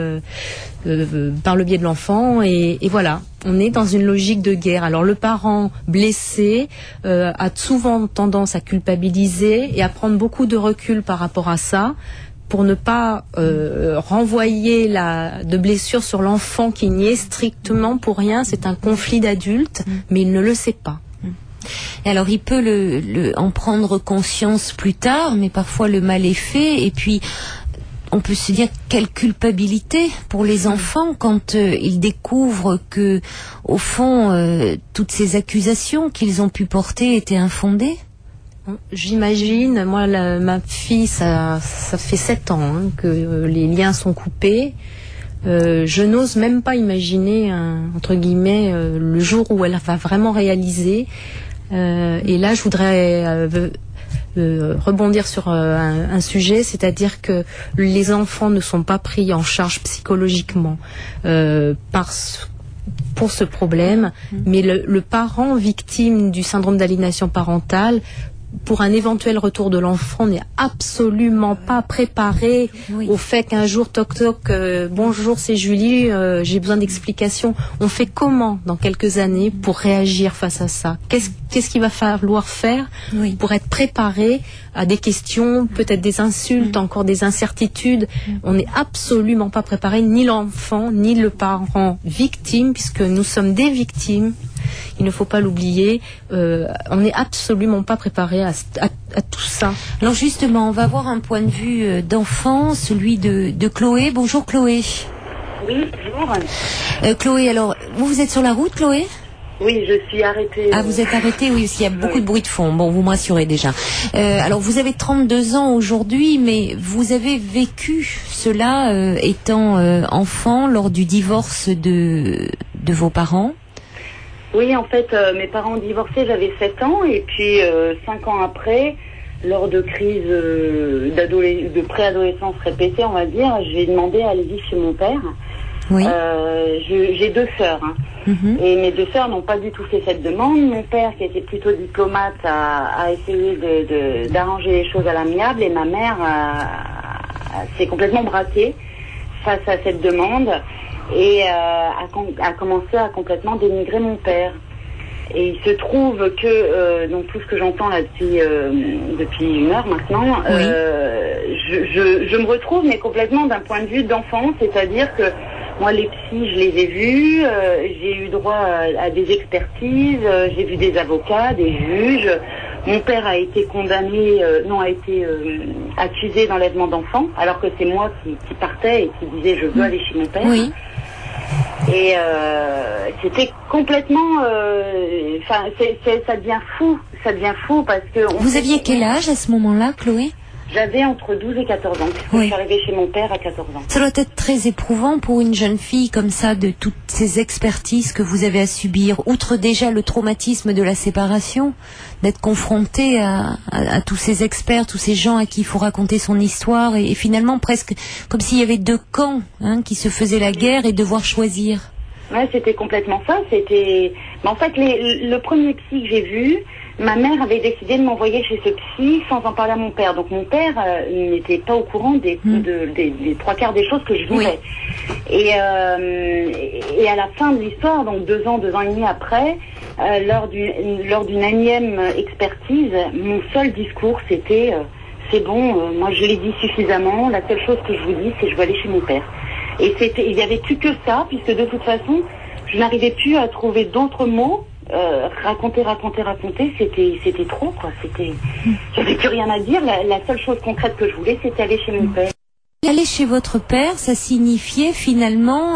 par le biais de l'enfant et voilà, on est dans une logique de guerre. Alors le parent blessé a souvent tendance à culpabiliser et à prendre beaucoup de recul par rapport à ça, pour ne pas renvoyer de blessure sur l'enfant qui n'y est strictement pour rien. C'est un conflit d'adultes, mais il ne le sait pas. Et alors il peut en prendre conscience plus tard, mais parfois le mal est fait. Et puis on peut se dire quelle culpabilité pour les enfants quand ils découvrent que, au fond, toutes ces accusations qu'ils ont pu porter étaient infondées. J'imagine, moi ma fille, ça fait 7 ans que les liens sont coupés. Je n'ose même pas imaginer, entre guillemets, le jour où elle va vraiment réaliser. Et là, je voudrais rebondir sur un sujet, c'est-à-dire que les enfants ne sont pas pris en charge psychologiquement pour ce problème, mais le parent victime du syndrome d'aliénation parentale pour un éventuel retour de l'enfant, on n'est absolument pas préparé au fait qu'un jour, toc toc, bonjour, c'est Julie, j'ai besoin d'explications. On fait comment dans quelques années pour réagir face à ça? Qu'est-ce qu'il va falloir faire pour être préparé à des questions, peut-être des insultes, encore des incertitudes? On n'est absolument pas préparé, ni l'enfant, ni le parent victime, puisque nous sommes des victimes. Il ne faut pas l'oublier. On n'est absolument pas préparé à tout ça. Alors justement, on va avoir un point de vue d'enfant, celui de Chloé. Bonjour Chloé. Oui, bonjour. Chloé, alors, vous êtes sur la route, Chloé ? Oui, je suis arrêtée. Ah, vous êtes arrêtée, oui, parce qu'il y a beaucoup de bruit de fond. Bon, vous me rassurez déjà. Alors, vous avez 32 ans aujourd'hui, mais vous avez vécu cela étant enfant lors du divorce de vos parents ? Oui, en fait, mes parents ont divorcé, j'avais 7 ans, et puis 5 ans après, lors de crises de préadolescence répétées, on va dire, j'ai demandé à aller vivre chez mon père. Oui. J'ai 2 sœurs, hein. Et mes 2 sœurs n'ont pas du tout fait cette demande. Mon père, qui était plutôt diplomate, a essayé d'arranger les choses à l'amiable, et ma mère s'est complètement braquée face à cette demande et a commencé à complètement dénigrer mon père. Et il se trouve que, donc tout ce que j'entends là depuis 1 heure maintenant, je me retrouve, mais complètement d'un point de vue d'enfant, c'est-à-dire que moi, les psys, je les ai vus, j'ai eu droit à des expertises, j'ai vu des avocats, des juges. Mon père a été condamné, a été accusé d'enlèvement d'enfants, alors que c'est moi qui partais et qui disais je veux aller chez mon père. Oui. Et c'était complètement, ça devient fou parce que. Vous aviez quel âge à ce moment-là, Chloé ? J'avais entre 12 et 14 ans, puisque je suis arrivée chez mon père à 14 ans. Ça doit être très éprouvant pour une jeune fille comme ça, de toutes ces expertises que vous avez à subir, outre déjà le traumatisme de la séparation, d'être confrontée à tous ces experts, tous ces gens à qui il faut raconter son histoire, et finalement presque comme s'il y avait 2 camps qui se faisaient la guerre et devoir choisir. Ouais, c'était complètement ça. Mais en fait, le premier psy que j'ai vu, ma mère avait décidé de m'envoyer chez ce psy sans en parler à mon père. Donc mon père n'était pas au courant des 3/4 des choses que je vivais. Oui. Et à la fin de l'histoire, donc 2 ans et demi après, lors d'une énième expertise, mon seul discours c'était c'est bon, moi je l'ai dit suffisamment, la seule chose que je vous dis c'est que je vais aller chez mon père. Et il n'y avait plus que ça, puisque de toute façon, je n'arrivais plus à trouver d'autres mots. Raconter, c'était trop, quoi. J'avais plus rien à dire. La seule chose concrète que je voulais, c'était aller chez mon père. Aller chez votre père, ça signifiait finalement,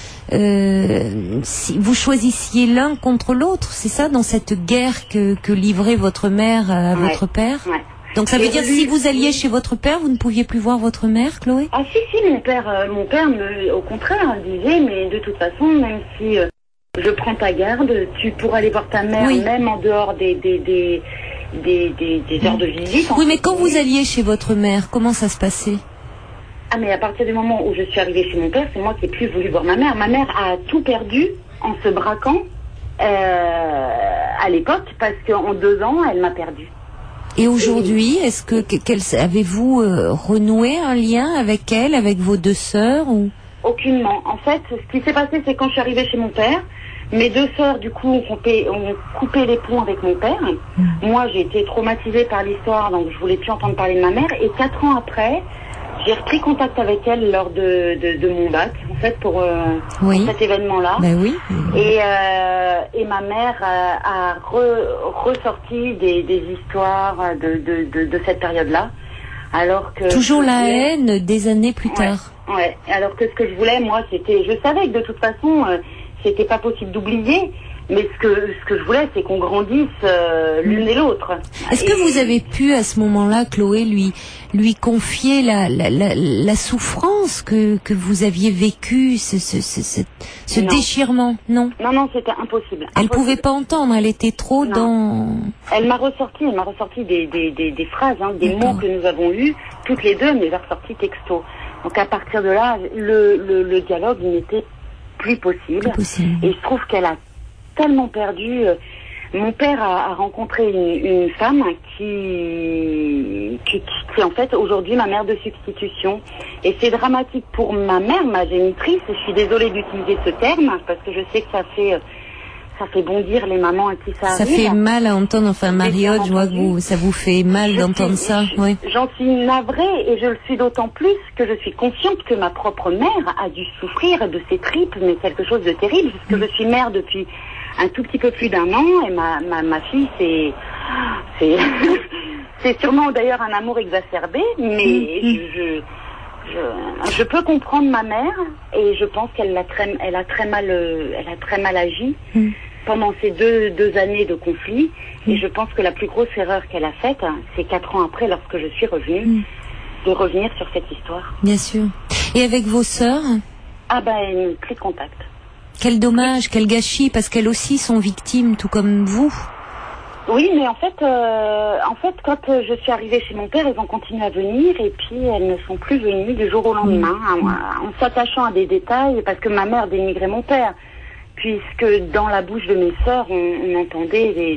si vous choisissiez l'un contre l'autre, c'est ça, dans cette guerre que livrait votre mère à votre père. Ouais. Donc ça veut dire que si vous alliez chez votre père, vous ne pouviez plus voir votre mère, Chloé ? Ah si, mon père au contraire, disait, mais de toute façon, même si je prends ta garde, tu pourras aller voir ta mère, même en dehors des heures de visite. Oui, mais quand vous alliez chez votre mère, comment ça se passait ? Ah, mais à partir du moment où je suis arrivée chez mon père, c'est moi qui ai plus voulu voir ma mère. Ma mère a tout perdu en se braquant à l'époque, parce qu'en 2 ans, elle m'a perdu. Et aujourd'hui, est-ce que avez-vous renoué un lien avec elle, avec vos 2 sœurs ou... Aucunement. En fait, ce qui s'est passé, c'est quand je suis arrivée chez mon père, mes 2 sœurs, du coup, ont coupé les ponts avec mon père. Moi, j'ai été traumatisée par l'histoire, donc je voulais plus entendre parler de ma mère. Et 4 ans après, j'ai repris contact avec elle lors de mon bac, en fait, pour cet événement-là. Ben oui. Et ma mère a ressorti des histoires de cette période-là. Alors que toujours la haine des années plus tard. Ouais. Alors que ce que je voulais, moi, c'était, je savais que de toute façon, c'était pas possible d'oublier. Mais ce que je voulais, c'est qu'on grandisse l'une et l'autre. Est-ce que vous avez pu, à ce moment-là, Chloé, lui confier la souffrance que vous aviez vécue, ce déchirement? Non. Non, c'était impossible. Elle pouvait pas entendre, elle était trop dans... Elle m'a ressorti des phrases, des mots que nous avons eus, toutes les 2, elle me les a ressortis texto. Donc à partir de là, le dialogue n'était plus possible. Et je trouve qu'elle a tellement perdu. Mon père a rencontré une femme qui en fait aujourd'hui ma mère de substitution. Et c'est dramatique pour ma mère, ma génitrice. Je suis désolée d'utiliser ce terme parce que je sais que ça fait bondir les mamans à qui ça arrive. Ça fait mal à entendre, enfin Marie-Aude, je vois que ça vous fait mal d'entendre ça. Oui. J'en suis navrée et je le suis d'autant plus que je suis consciente que ma propre mère a dû souffrir de ces tripes, mais quelque chose de terrible, parce que je suis mère depuis un tout petit peu plus d'1 an et ma fille c'est sûrement d'ailleurs un amour exacerbé, mais je peux comprendre ma mère et je pense qu'elle a très mal agi pendant ces deux années de conflit, et je pense que la plus grosse erreur qu'elle a faite, c'est 4 ans après, lorsque je suis revenue, de revenir sur cette histoire. Bien sûr. Et avec vos sœurs? Plus de contact. Quel dommage, quel gâchis, parce qu'elles aussi sont victimes, tout comme vous. Oui, mais en fait, quand je suis arrivée chez mon père, elles ont continué à venir, et puis elles ne sont plus venues du jour au lendemain, en s'attachant à des détails, parce que ma mère dénigrait mon père, puisque dans la bouche de mes sœurs, on entendait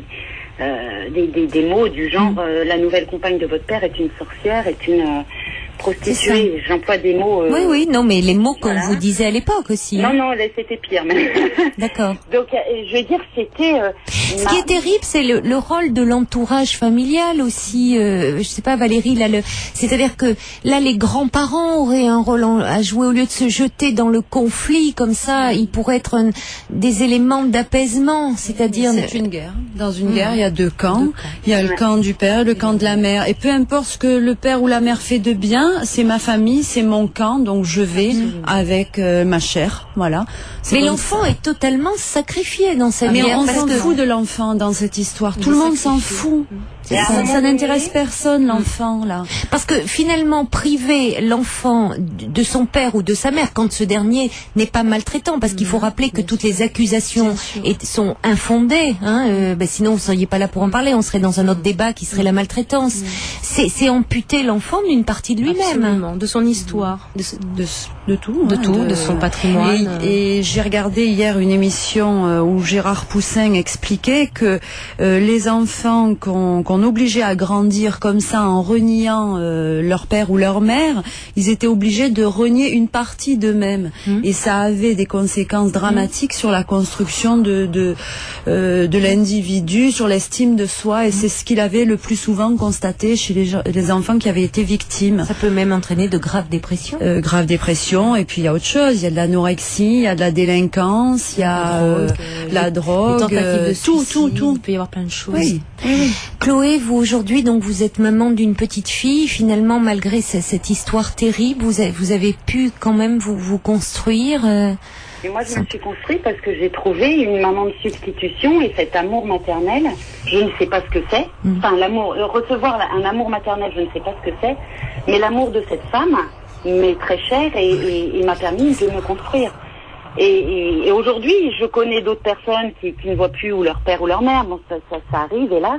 des mots du genre la nouvelle compagne de votre père est une sorcière, est une prostituée. J'emploie des mots. Oui, non, mais les mots qu'on vous disait à l'époque aussi. Non, c'était pire. D'accord. Donc, je veux dire, c'était. Ce qui est terrible, c'est le rôle de l'entourage familial aussi. Je sais pas, Valérie, là, c'est-à-dire que là, les grands-parents auraient un rôle à jouer au lieu de se jeter dans le conflit comme ça. Ils pourraient être des éléments d'apaisement, c'est-à-dire. C'est une guerre. Dans une guerre, il y a 2 camps. Il y a le camp du père, le camp de la mère. Et peu importe ce que le père ou la mère fait de bien, c'est ma famille, c'est mon camp, donc je vais avec ma chair, voilà. Mais l'enfant est totalement sacrifié dans cette guerre. Mais on s'en fout de l'enfant dans cette histoire. Tout le monde s'en fout. Ça n'intéresse personne, l'enfant, là. Parce que finalement, priver l'enfant de son père ou de sa mère, quand ce dernier n'est pas maltraitant, parce qu'il faut rappeler que toutes les accusations sont infondées, sinon vous ne seriez pas là pour en parler, on serait dans un autre débat qui serait la maltraitance. C'est amputer l'enfant d'une partie de lui-même. Absolument, de son histoire, de tout. De son patrimoine. Et j'ai regardé hier une émission où Gérard Poussin expliquait que les enfants qu'on obligeait à grandir comme ça en reniant leur père ou leur mère, ils étaient obligés de renier une partie d'eux-mêmes. Et ça avait des conséquences dramatiques sur la construction de l'individu, sur l'estime de soi, et c'est ce qu'il avait le plus souvent constaté chez les enfants qui avaient été victimes. Ça peut même entraîner de graves dépressions. Graves dépressions, et puis il y a autre chose, il y a de l'anorexie, il y a de la délinquance, il y a la drogue, les tentatives de suicide, tout. Il peut y avoir plein de choses. Oui. Chloé, vous aujourd'hui, donc vous êtes maman d'une petite fille. Finalement, malgré cette histoire terrible, vous avez pu quand même vous construire. Et moi, je me suis construite parce que j'ai trouvé une maman de substitution, et cet amour maternel, je ne sais pas ce que c'est. Enfin, recevoir un amour maternel, je ne sais pas ce que c'est, mais l'amour de cette femme m'est très cher et m'a permis de me construire. Et aujourd'hui, je connais d'autres personnes qui ne voient plus ou leur père ou leur mère. Bon, ça arrive, hélas.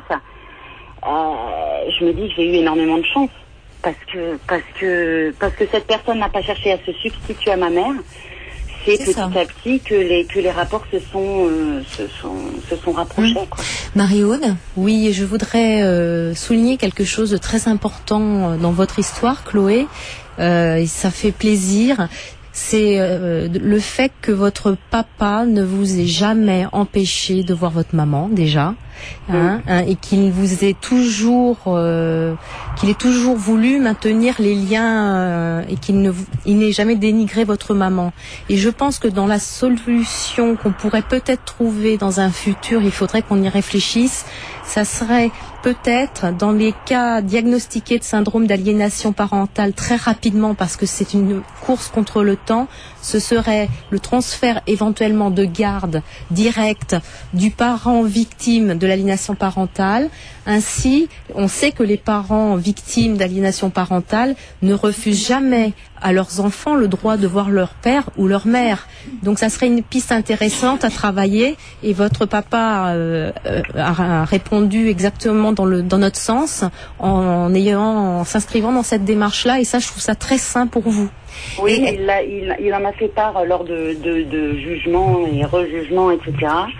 Je me dis que j'ai eu énormément de chance parce que cette personne n'a pas cherché à se substituer à ma mère. C'est petit à petit que les rapports se sont rapprochés. Quoi. Marie-Aude? Oui, et je voudrais souligner quelque chose de très important dans votre histoire, Chloé. Et ça fait plaisir. C'est le fait que votre papa ne vous ait jamais empêché de voir votre maman, déjà, et qu'il vous ait toujours, qu'il ait toujours voulu maintenir les liens et qu'il n'ait jamais dénigré votre maman. Et je pense que dans la solution qu'on pourrait peut-être trouver dans un futur, il faudrait qu'on y réfléchisse. Ça serait peut-être dans les cas diagnostiqués de syndrome d'aliénation parentale très rapidement, parce que c'est une course contre le temps, ce serait le transfert éventuellement de garde directe du parent victime de l'aliénation parentale. Ainsi, on sait que les parents victimes d'aliénation parentale ne refusent jamais à leurs enfants le droit de voir leur père ou leur mère. Donc ça serait une piste intéressante à travailler, et votre papa a répondu exactement dans notre sens en s'inscrivant dans cette démarche-là, et ça, je trouve ça très sain pour vous. Oui, il en a fait part lors de jugements et rejugements, etc.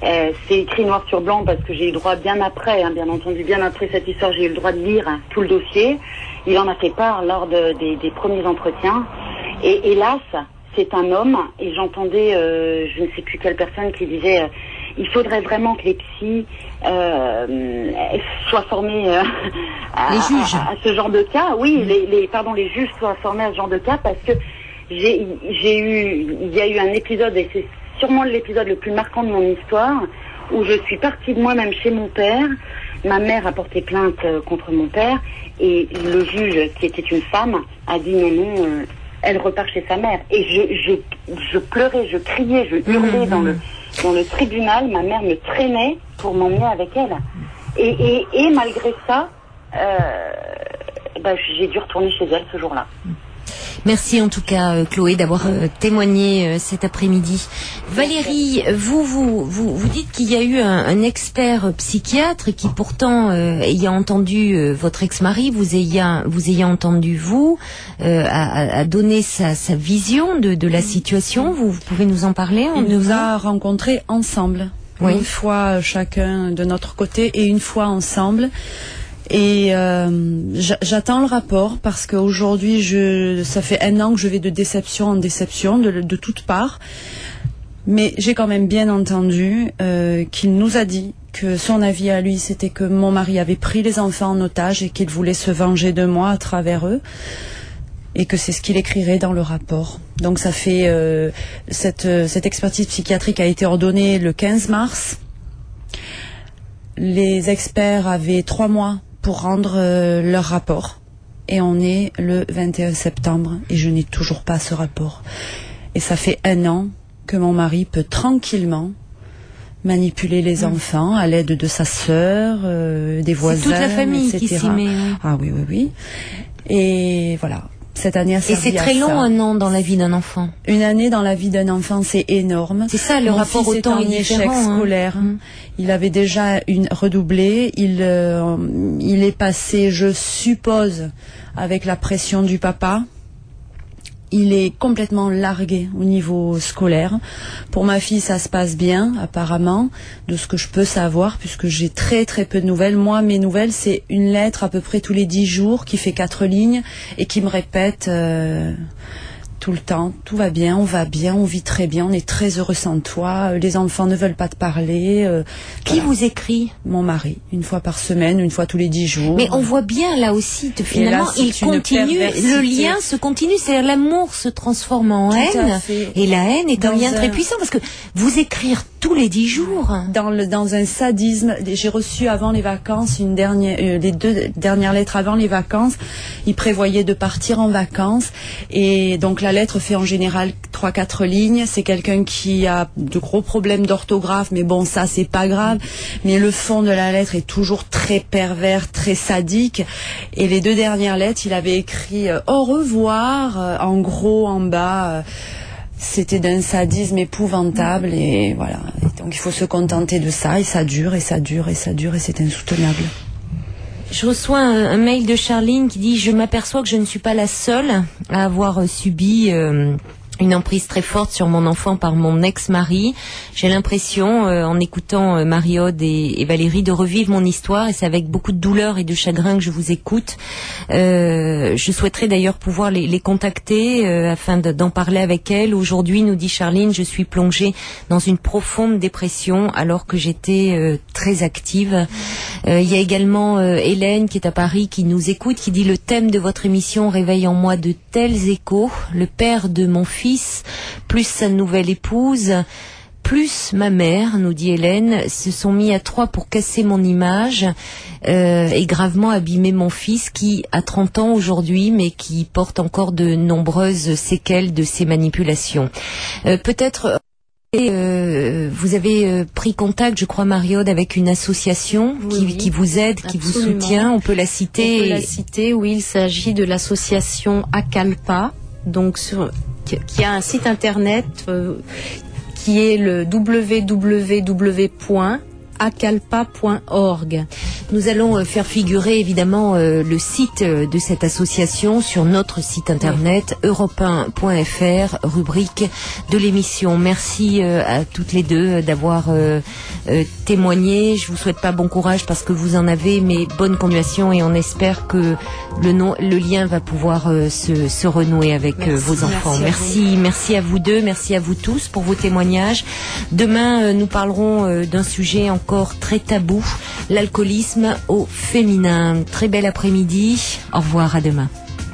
C'est écrit noir sur blanc parce que j'ai eu le droit bien après, bien entendu, bien après cette histoire, j'ai eu le droit de lire tout le dossier. Il en a fait part lors des premiers entretiens. Et hélas, c'est un homme, et j'entendais, je ne sais plus quelle personne qui disait, il faudrait vraiment que les psys soient formés à ce genre de cas. Oui, les juges soient formés à ce genre de cas parce que il y a eu un épisode, et c'est sûrement l'épisode le plus marquant de mon histoire, où je suis partie de moi-même chez mon père. Ma mère a porté plainte contre mon père, et le juge, qui était une femme, a dit non, elle repart chez sa mère. Et je pleurais, je criais, je hurlais dans le tribunal. Ma mère me traînait pour m'emmener avec elle. Et malgré ça, j'ai dû retourner chez elle ce jour-là. Merci en tout cas Chloé d'avoir témoigné cet après-midi. Valérie, vous dites qu'il y a eu un expert psychiatre qui pourtant ayant entendu votre ex-mari, vous ayant entendu a donné sa vision de la situation. Vous pouvez nous en parler? Il nous a rencontrés ensemble. Oui. Une fois chacun de notre côté et une fois ensemble. Et j'attends le rapport parce qu'aujourd'hui, ça fait 1 an que je vais de déception en déception de toutes parts. Mais j'ai quand même bien entendu qu'il nous a dit que son avis à lui, c'était que mon mari avait pris les enfants en otage et qu'il voulait se venger de moi à travers eux. Et que c'est ce qu'il écrirait dans le rapport. Donc ça fait cette expertise psychiatrique a été ordonnée le 15 mars. Les experts avaient 3 mois pour rendre leur rapport. Et on est le 21 septembre et je n'ai toujours pas ce rapport. Et ça fait 1 an que mon mari peut tranquillement manipuler les enfants à l'aide de sa sœur, des voisins, c'est toute la famille etc. qui s'y met. Ah oui. Et voilà. Cette année a servi à ça. Et c'est très long, 1 an dans la vie d'un enfant. Une année dans la vie d'un enfant, c'est énorme. C'est ça, le rapport au temps est différent. Mon fils est en échec scolaire. Il avait déjà redoublé. Il est passé, je suppose, avec la pression du papa. Il est complètement largué au niveau scolaire. Pour ma fille, ça se passe bien, apparemment, de ce que je peux savoir, puisque j'ai très très peu de nouvelles. Moi, mes nouvelles, c'est une lettre à peu près tous les 10 jours, qui fait 4 lignes, et qui me répète tout le temps, tout va bien, on vit très bien, on est très heureux sans toi, les enfants ne veulent pas te parler. Qui vous écrit? Mon mari, 1 fois par semaine, 1 fois tous les 10 jours. Mais on voit bien là aussi, finalement, il continue, le lien se continue, c'est-à-dire l'amour se transforme en haine, et la haine est un lien très puissant, parce que vous écrire tous les 10 jours. Dans un sadisme, j'ai reçu avant les vacances les 2 dernières lettres avant les vacances. Il prévoyait de partir en vacances, et donc la lettre fait en général 3-4 lignes. C'est quelqu'un qui a de gros problèmes d'orthographe, mais bon, ça c'est pas grave. Mais le fond de la lettre est toujours très pervers, très sadique. Et les 2 dernières lettres, il avait écrit au revoir, en gros, en bas. C'était d'un sadisme épouvantable, et voilà. Et donc il faut se contenter de ça, et ça dure, et ça dure, et ça dure, et c'est insoutenable. Je reçois un mail de Charline qui dit « Je m'aperçois que je ne suis pas la seule à avoir subi une emprise très forte sur mon enfant par mon ex-mari. J'ai l'impression, en écoutant Marie-Aude et Valérie, de revivre mon histoire, et c'est avec beaucoup de douleur et de chagrin que je vous écoute. Je souhaiterais d'ailleurs pouvoir les contacter afin d'en parler avec elles. Aujourd'hui, nous dit Charline, je suis plongée dans une profonde dépression alors que j'étais très active. Il y a également Hélène qui est à Paris, qui nous écoute, qui dit « Le thème de votre émission réveille en moi de tels échos. Le père de mon fils, plus sa nouvelle épouse, plus ma mère, nous dit Hélène, se sont mis à 3 pour casser mon image et gravement abîmer mon fils qui a 30 ans aujourd'hui, mais qui porte encore de nombreuses séquelles de ces manipulations. Peut-être... vous avez pris contact, je crois, Marie-Aude, avec une association qui vous aide, qui vous soutient. On peut la citer. Oui, il s'agit de l'association Acalpa, donc qui a un site internet qui est le www.acalpa.org. Nous allons faire figurer évidemment le site de cette association sur notre site internet europe1.fr, rubrique de l'émission. Merci à toutes les deux d'avoir témoigné. Je vous souhaite pas bon courage parce que vous en avez, mais bonne continuation et on espère que le lien va pouvoir se renouer avec vos enfants. Merci à vous deux, merci à vous tous pour vos témoignages. Demain, nous parlerons d'un sujet encore très tabou, l'alcoolisme au féminin. Très bel après-midi. Au revoir, à demain.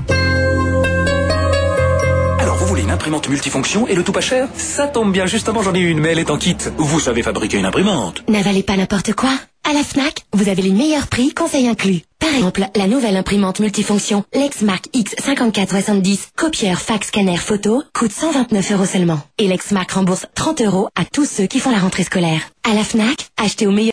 Alors, vous voulez une imprimante multifonction et le tout pas cher? Ça tombe bien, justement j'en ai une, mais elle est en kit. Vous savez fabriquer une imprimante. N'avalez pas n'importe quoi. À la Fnac, vous avez les meilleurs prix, conseils inclus. Par exemple, la nouvelle imprimante multifonction Lexmark X5470, copieur, fax, scanner, photo, coûte 129 € seulement. Et Lexmark rembourse 30 € à tous ceux qui font la rentrée scolaire. À la Fnac, achetez au meilleur